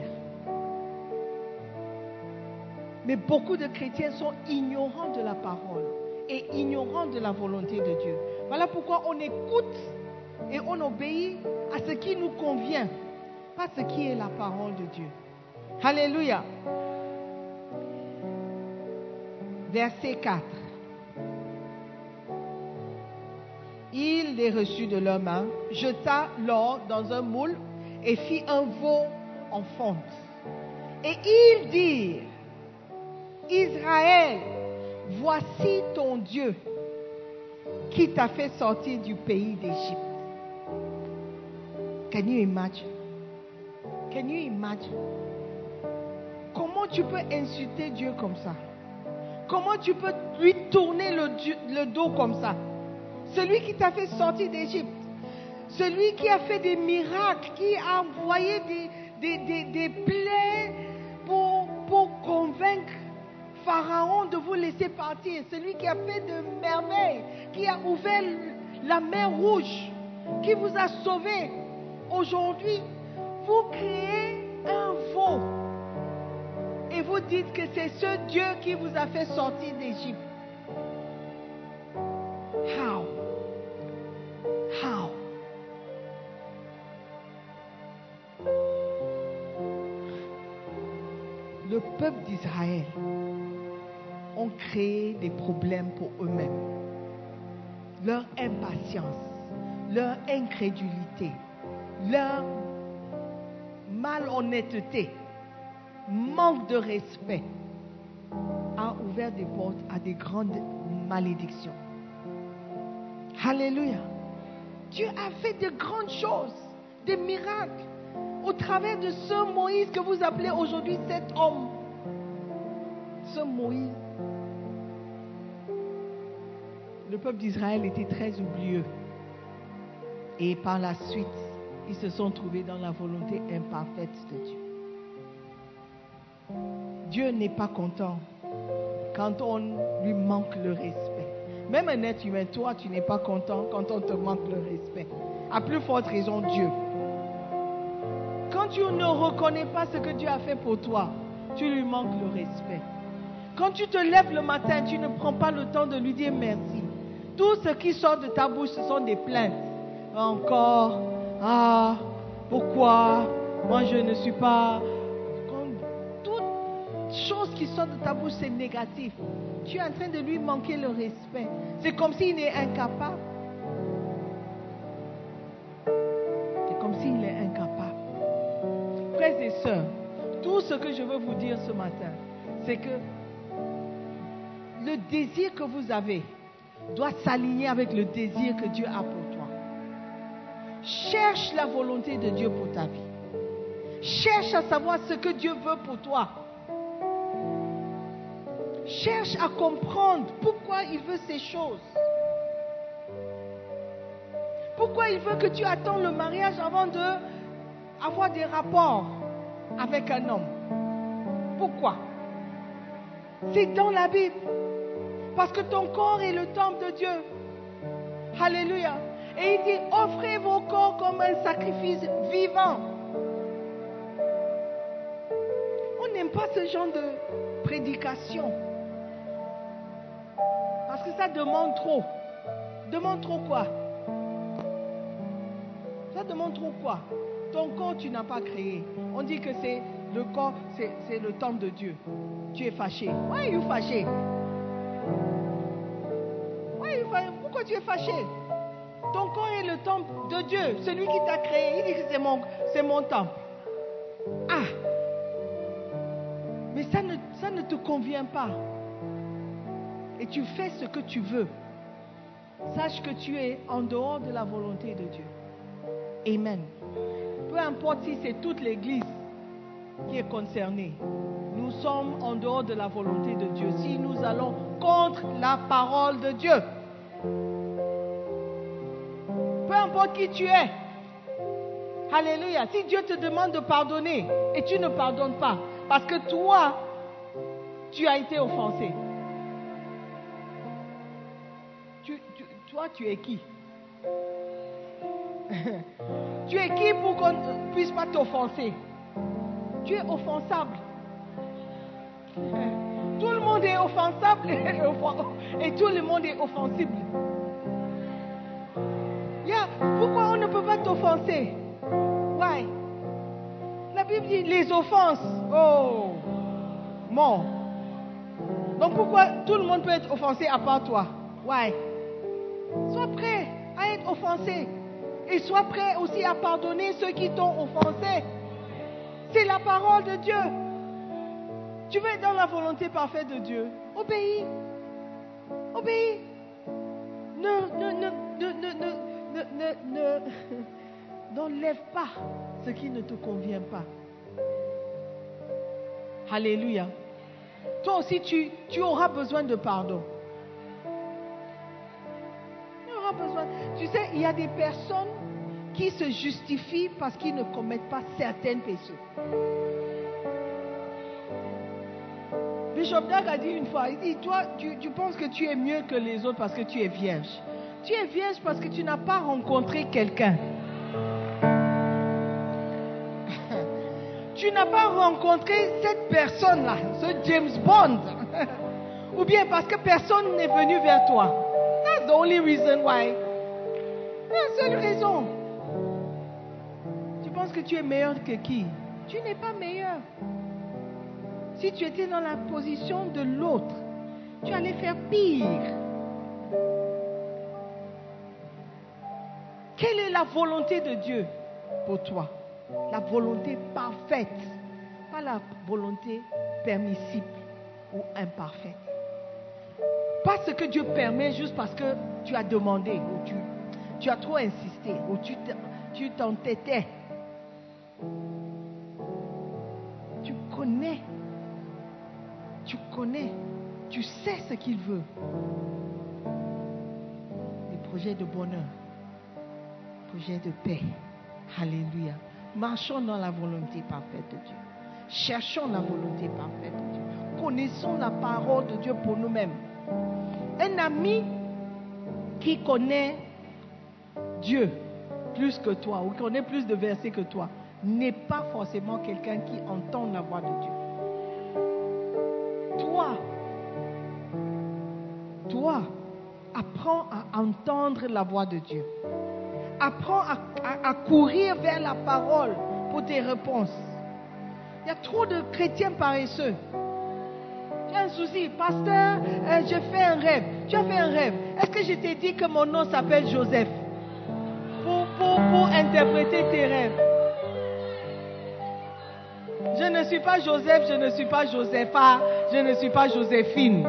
Mais beaucoup de chrétiens sont ignorants de la parole et ignorants de la volonté de Dieu. Voilà pourquoi on écoute et on obéit à ce qui nous convient, pas ce qui est la parole de Dieu. Alléluia. Verset quatre. Il les reçut de leurs mains, jeta l'or dans un moule et fit un veau en fonte. Et ils dirent, Israël, voici ton Dieu qui t'a fait sortir du pays d'Égypte. Can you imagine? Can you imagine? Comment tu peux insulter Dieu comme ça? Comment tu peux lui tourner le, le dos comme ça? Celui qui t'a fait sortir d'Égypte, celui qui a fait des miracles, qui a envoyé des, des, des, des plaies pour, pour convaincre Pharaon de vous laisser partir, celui qui a fait de merveilles, qui a ouvert la mer rouge, qui vous a sauvé. Aujourd'hui, vous créez un veau et vous dites que c'est ce Dieu qui vous a fait sortir d'Égypte. How? How? Le peuple d'Israël ont créé des problèmes pour eux-mêmes. Leur impatience, leur incrédulité, leur malhonnêteté, manque de respect a ouvert des portes à des grandes malédictions. Alléluia. Dieu a fait de grandes choses, des miracles, au travers de ce Moïse que vous appelez aujourd'hui cet homme. Ce Moïse, le peuple d'Israël était très oublieux. Et par la suite, ils se sont trouvés dans la volonté imparfaite de Dieu. Dieu n'est pas content quand on lui manque le respect. Même un être humain, toi, tu n'es pas content quand on te manque le respect. À plus forte raison, Dieu. Quand tu ne reconnais pas ce que Dieu a fait pour toi, tu lui manques le respect. Quand tu te lèves le matin, tu ne prends pas le temps de lui dire merci. Tout ce qui sort de ta bouche, ce sont des plaintes. Encore, ah, pourquoi moi je ne suis pas... Toute chose qui sort de ta bouche, c'est négatif. Tu es en train de lui manquer le respect. C'est comme s'il est incapable. C'est comme s'il est incapable. Frères et sœurs, tout ce que je veux vous dire ce matin, c'est que le désir que vous avez doit s'aligner avec le désir que Dieu a pour toi. Cherche la volonté de Dieu pour ta vie. Cherche à savoir ce que Dieu veut pour toi. Cherche à comprendre pourquoi il veut ces choses. Pourquoi il veut que tu attendes le mariage avant d'avoir des rapports avec un homme. Pourquoi? C'est dans la Bible. Parce que ton corps est le temple de Dieu. Alléluia. Et il dit, offrez vos corps comme un sacrifice vivant. On n'aime pas ce genre de prédication. Parce que ça demande trop. Demande trop quoi? Ça demande trop quoi? Ton corps, tu n'as pas créé. On dit que c'est le corps, c'est, c'est le temple de Dieu. Tu es fâché. Why are you fâché? Why are you fâché? Pourquoi tu es fâché? Ton corps est le temple de Dieu. Celui qui t'a créé, il dit que c'est mon, c'est mon temple. Ah! Mais ça ne, ça ne te convient pas. Et tu fais ce que tu veux. Sache que tu es en dehors de la volonté de Dieu. Amen. Peu importe si c'est toute l'Église qui est concernée, nous sommes en dehors de la volonté de Dieu. Si nous allons contre la parole de Dieu, peu importe qui tu es, alléluia, si Dieu te demande de pardonner et tu ne pardonnes pas, parce que toi, tu as été offensé. Tu, tu, toi, tu es qui? Tu es qui pour qu'on ne puisse pas t'offenser? Tu es offensable. Tout le monde est offensable et tout le monde est offensible. Yeah. Pourquoi on ne peut pas t'offenser? Why? La Bible dit les offenses. Oh, mort. Donc pourquoi tout le monde peut être offensé à part toi? Why? Sois prêt à être offensé. Et sois prêt aussi à pardonner ceux qui t'ont offensé. C'est la parole de Dieu. Tu veux être dans la volonté parfaite de Dieu. Obéis. Obéis. Ne, ne, ne, ne, ne, ne, ne, ne, n'enlève pas ce qui ne te convient pas. Alléluia. Toi aussi, tu, tu auras besoin de pardon. Tu auras besoin. Tu sais, il y a des personnes qui se justifient parce qu'ils ne commettent pas certains péchés. Bishop Dag a dit une fois, il dit, toi, tu, tu penses que tu es mieux que les autres parce que tu es vierge. Tu es vierge parce que tu n'as pas rencontré quelqu'un. Tu n'as pas rencontré cette personne-là, ce James Bond. Ou bien parce que personne n'est venu vers toi. That's the only reason why. C'est la seule raison. Tu penses que tu es meilleur que qui? Tu n'es pas meilleur. Si tu étais dans la position de l'autre, tu allais faire pire. Quelle est la volonté de Dieu pour toi? La volonté parfaite, pas la volonté permissible ou imparfaite. Pas ce que Dieu permet juste parce que tu as demandé ou tu, tu as trop insisté ou tu, tu t'entêtais. Tu connais, tu connais, tu sais ce qu'il veut. Des projets de bonheur, projets de paix. Alléluia. Marchons dans la volonté parfaite de Dieu. Cherchons la volonté parfaite de Dieu. connaissons la parole de Dieu pour nous-mêmes. Un ami qui connaît Dieu plus que toi, ou qui connaît plus de versets que toi, n'est pas forcément quelqu'un qui entend la voix de Dieu. Toi, toi, apprends à entendre la voix de Dieu. Apprends à, à, à courir vers la parole pour tes réponses. Il y a trop de chrétiens paresseux. Tu as un souci, pasteur, euh, je fais un rêve. Tu as fait un rêve. Est-ce que je t'ai dit que mon nom s'appelle Joseph pour, pour, pour interpréter tes rêves? Je ne suis pas Joseph, je ne suis pas Josepha, je ne suis pas Joséphine.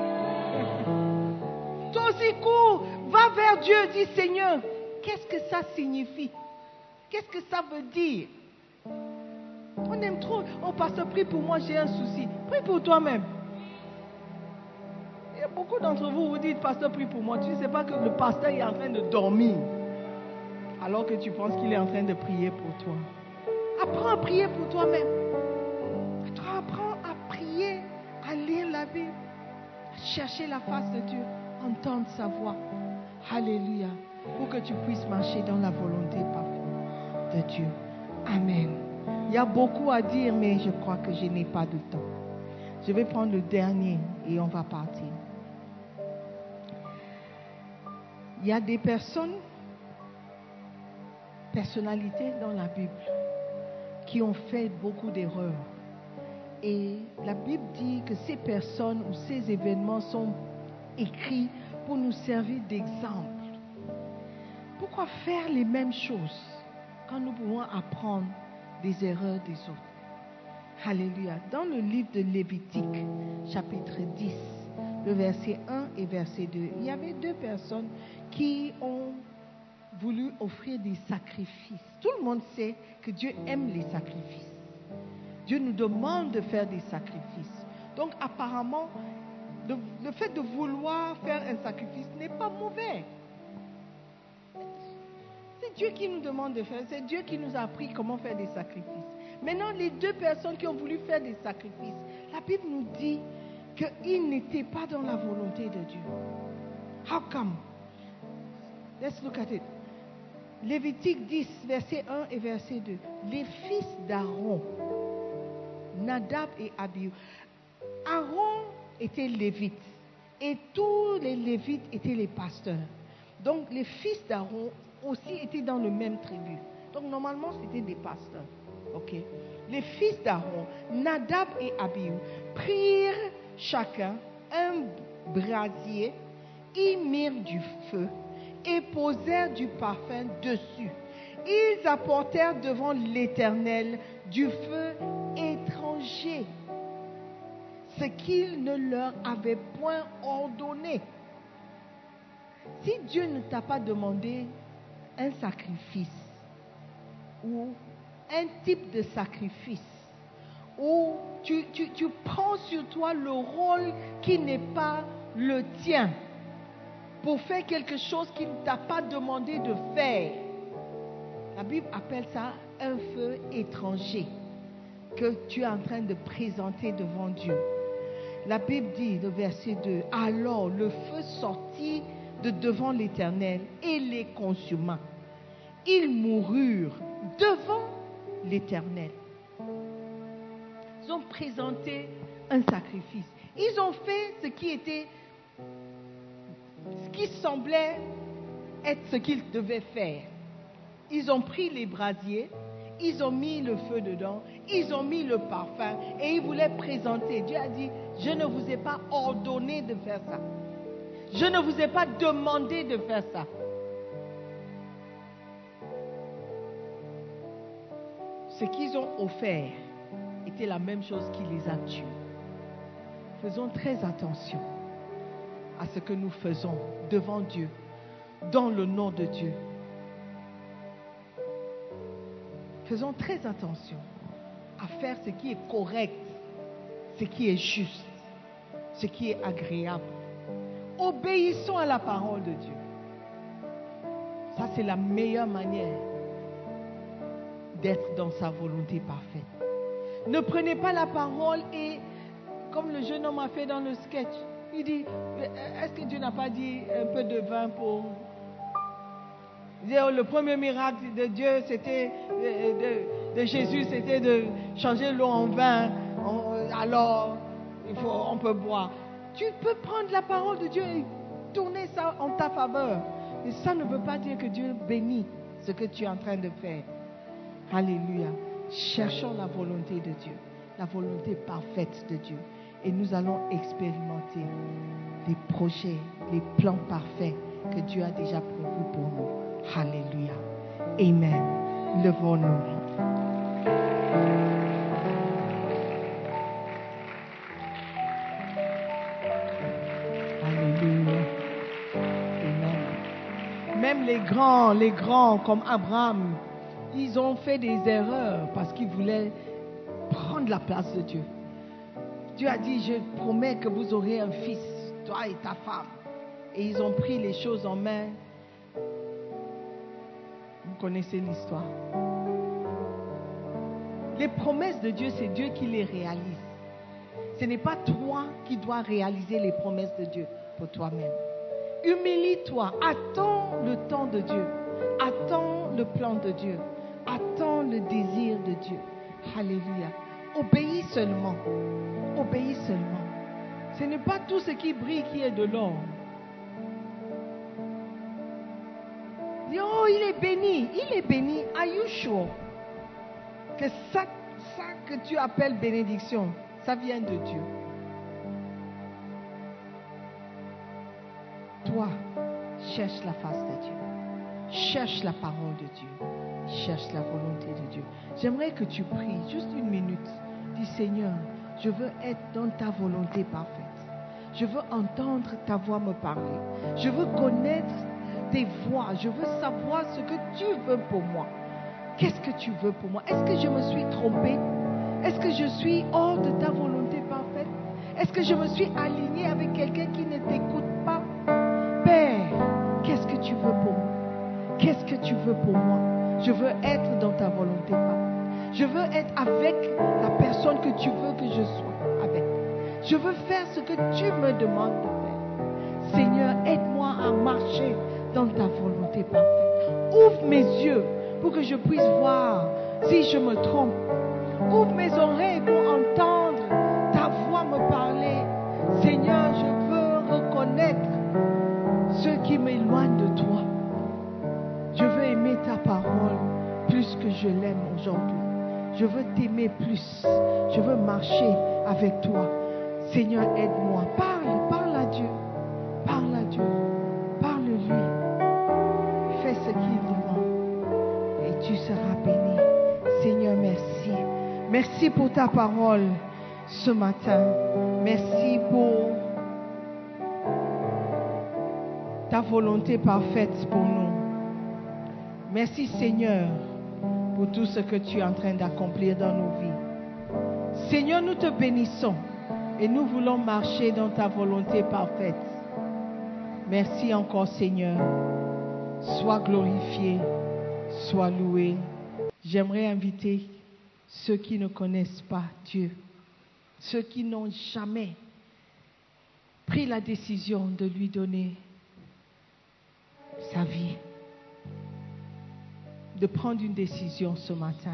Toi aussi, cours, va vers Dieu, dis Seigneur, qu'est-ce que ça signifie? Qu'est-ce que ça veut dire? On aime trop. Oh, pasteur, prie pour moi, j'ai un souci. Prie pour toi-même. Il y a beaucoup d'entre vous, vous dites, pasteur, prie pour moi. Tu ne sais pas que le pasteur est en train de dormir, alors que tu penses qu'il est en train de prier pour toi. Apprends à prier pour toi-même. Apprends à prier, à lire la Bible, à chercher la face de Dieu, entendre sa voix. Alléluia. Pour que tu puisses marcher dans la volonté parfaite de Dieu. Amen. Il y a beaucoup à dire, mais je crois que je n'ai pas de temps. Je vais prendre le dernier et on va partir. Il y a des personnes, personnalités dans la Bible, qui ont fait beaucoup d'erreurs. Et la Bible dit que ces personnes ou ces événements sont écrits pour nous servir d'exemple. Pourquoi faire les mêmes choses quand nous pouvons apprendre des erreurs des autres? Alléluia. Dans le livre de Lévitique, chapitre dix, le verset un et verset deux, il y avait deux personnes qui ont voulu offrir des sacrifices. Tout le monde sait que Dieu aime les sacrifices. Dieu nous demande de faire des sacrifices. Donc apparemment, le, le fait de vouloir faire un sacrifice n'est pas mauvais. C'est Dieu qui nous demande de faire. C'est Dieu qui nous a appris comment faire des sacrifices. Maintenant, les deux personnes qui ont voulu faire des sacrifices, la Bible nous dit qu'ils n'étaient pas dans la volonté de Dieu. How come? Let's look at it. Lévitique dix, verset un et verset deux. Les fils d'Aaron, Nadab et Abihu. Aaron était lévite et tous les lévites étaient les pasteurs. Donc les fils d'Aaron aussi étaient dans le même tribu. Donc normalement c'était des pasteurs. Ok. Les fils d'Aaron, Nadab et Abihu, prirent chacun un brasier, y mirent du feu et posèrent du parfum dessus. Ils apportèrent devant l'Éternel du feu étranger, ce qu'il ne leur avait point ordonné. Si Dieu ne t'a pas demandé un sacrifice ou un type de sacrifice, où tu, tu, tu prends sur toi le rôle qui n'est pas le tien pour faire quelque chose qu'il ne t'a pas demandé de faire, la Bible appelle ça un feu étranger que tu es en train de présenter devant Dieu. La Bible dit, le verset deux, alors le feu sortit de devant l'Éternel et les consuma. Ils moururent devant l'Éternel. Ils ont présenté un sacrifice. Ils ont fait ce qui était, ce qui semblait être ce qu'ils devaient faire. Ils ont pris les brasiers, ils ont mis le feu dedans, ils ont mis le parfum et ils voulaient présenter. Dieu a dit, je ne vous ai pas ordonné de faire ça. Je ne vous ai pas demandé de faire ça. Ce qu'ils ont offert était la même chose qui les a tués. Faisons très attention à ce que nous faisons devant Dieu, dans le nom de Dieu. Faisons très attention à faire ce qui est correct, ce qui est juste, ce qui est agréable. Obéissons à la parole de Dieu. Ça, c'est la meilleure manière d'être dans sa volonté parfaite. Ne prenez pas la parole et comme le jeune homme a fait dans le sketch. Il dit, est-ce que Dieu n'a pas dit un peu de vin pour... Le premier miracle de Dieu, c'était de, de, de Jésus, c'était de changer l'eau en vin. Alors, il faut, on peut boire. Tu peux prendre la parole de Dieu et tourner ça en ta faveur. Et ça ne veut pas dire que Dieu bénit ce que tu es en train de faire. Alléluia. Cherchons la volonté de Dieu, la volonté parfaite de Dieu. Et nous allons expérimenter les projets, les plans parfaits que Dieu a déjà prévus pour nous. Alléluia. Amen. Levons-nous. Alléluia. Amen. Même les grands, les grands comme Abraham, ils ont fait des erreurs parce qu'ils voulaient prendre la place de Dieu. Dieu a dit, je promets que vous aurez un fils, toi et ta femme. Et ils ont pris les choses en main. Vous connaissez l'histoire. Les promesses de Dieu, c'est Dieu qui les réalise. Ce n'est pas toi qui dois réaliser les promesses de Dieu pour toi-même. Humilie-toi, attends le temps de Dieu. Attends le plan de Dieu. Attends le désir de Dieu. Alléluia. Obéis seulement. Obéis seulement. Ce n'est pas tout ce qui brille qui est de l'or. Dis, oh, il est béni. Il est béni. Are you sure que ça, ça que tu appelles bénédiction, ça vient de Dieu? Toi, cherche la face de Dieu. Cherche la parole de Dieu. Cherche la volonté de Dieu. J'aimerais que tu pries juste une minute. Dis, Seigneur, je veux être dans ta volonté parfaite. Je veux entendre ta voix me parler. Je veux connaître tes voix. Je veux savoir ce que tu veux pour moi. Qu'est-ce que tu veux pour moi? Est-ce que je me suis trompée? Est-ce que je suis hors de ta volonté parfaite? Est-ce que je me suis alignée avec quelqu'un qui ne t'écoute pas? Père, qu'est-ce que tu veux pour moi? Qu'est-ce que tu veux pour moi? Je veux être dans ta volonté parfaite. Je veux être avec la personne que tu veux que je sois avec. Je veux faire ce que tu me demandes de faire. Seigneur, aide-moi à marcher dans ta volonté parfaite. Ouvre mes yeux pour que je puisse voir si je me trompe. Ouvre mes oreilles pour entendre ta voix me parler. Seigneur, je veux reconnaître ceux qui m'éloignent de toi. Je veux aimer ta parole plus que je l'aime aujourd'hui. Je veux t'aimer plus. Je veux marcher avec toi. Seigneur, aide-moi. Parle, parle à Dieu. Parle à Dieu. Parle-lui. Fais ce qu'il demande. Et tu seras béni. Seigneur, merci. Merci pour ta parole ce matin. Merci pour ta volonté parfaite pour nous. Merci, Seigneur, pour tout ce que tu es en train d'accomplir dans nos vies. Seigneur, nous te bénissons et nous voulons marcher dans ta volonté parfaite. Merci encore, Seigneur. Sois glorifié, sois loué. J'aimerais inviter ceux qui ne connaissent pas Dieu, ceux qui n'ont jamais pris la décision de lui donner sa vie, de prendre une décision ce matin.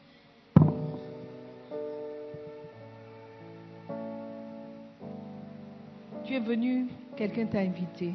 Tu es venu, quelqu'un t'a invité.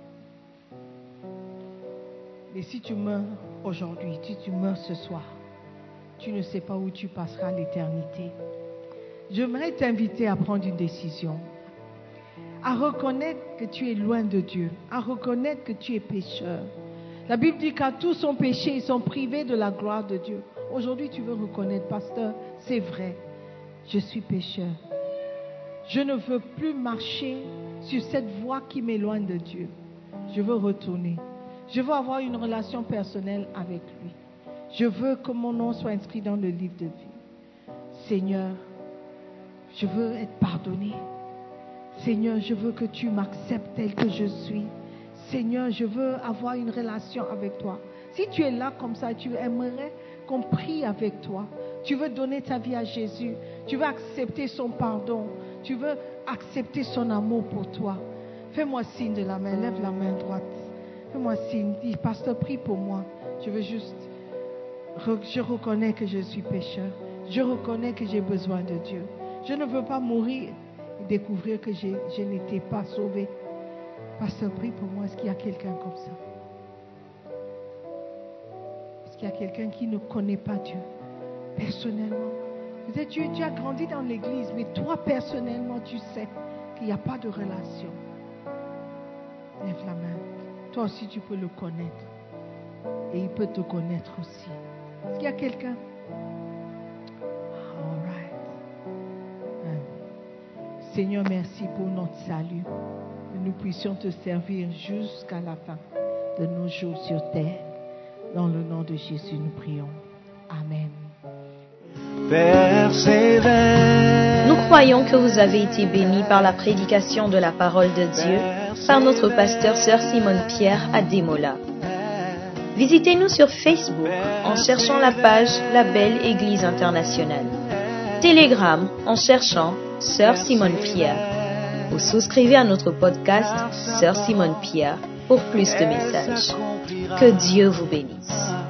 Et si tu meurs aujourd'hui, si tu meurs ce soir, tu ne sais pas où tu passeras l'éternité. J'aimerais t'inviter à prendre une décision, à reconnaître que tu es loin de Dieu, à reconnaître que tu es pécheur. La Bible dit qu'à tous sont péchés, ils sont privés de la gloire de Dieu. Aujourd'hui, tu veux reconnaître, pasteur, c'est vrai, je suis pécheur. Je ne veux plus marcher sur cette voie qui m'éloigne de Dieu. Je veux retourner. Je veux avoir une relation personnelle avec lui. Je veux que mon nom soit inscrit dans le livre de vie. Seigneur, je veux être pardonné. Seigneur, je veux que tu m'acceptes tel que je suis. Seigneur, je veux avoir une relation avec toi. Si tu es là comme ça, tu aimerais qu'on prie avec toi. Tu veux donner ta vie à Jésus. Tu veux accepter son pardon. Tu veux accepter son amour pour toi. Fais-moi signe de la main. Lève la main droite. Fais-moi signe. Dis, pasteur, prie pour moi. Je veux juste... Je reconnais que je suis pécheur. Je reconnais que j'ai besoin de Dieu. Je ne veux pas mourir et découvrir que j'ai, je n'étais pas sauvé. Pasteur, prie pour moi. Est-ce qu'il y a quelqu'un comme ça? Est-ce qu'il y a quelqu'un qui ne connaît pas Dieu personnellement? Peut-être tu, tu as grandi dans l'église, mais toi personnellement, tu sais qu'il n'y a pas de relation. Lève la main. Toi aussi, tu peux le connaître. Et il peut te connaître aussi. Est-ce qu'il y a quelqu'un? All right. Seigneur, merci pour notre salut. Que nous puissions te servir jusqu'à la fin de nos jours sur terre. Dans le nom de Jésus, nous prions. Amen. Nous croyons que vous avez été bénis par la prédication de la parole de Dieu par notre pasteur Sœur Simone Pierre à Démola. Visitez-nous sur Facebook en cherchant la page La Belle Église Internationale. Telegram en cherchant Sœur Simone Pierre. Ou souscrivez à notre podcast Sœur Simone Pierre pour plus de messages. Que Dieu vous bénisse.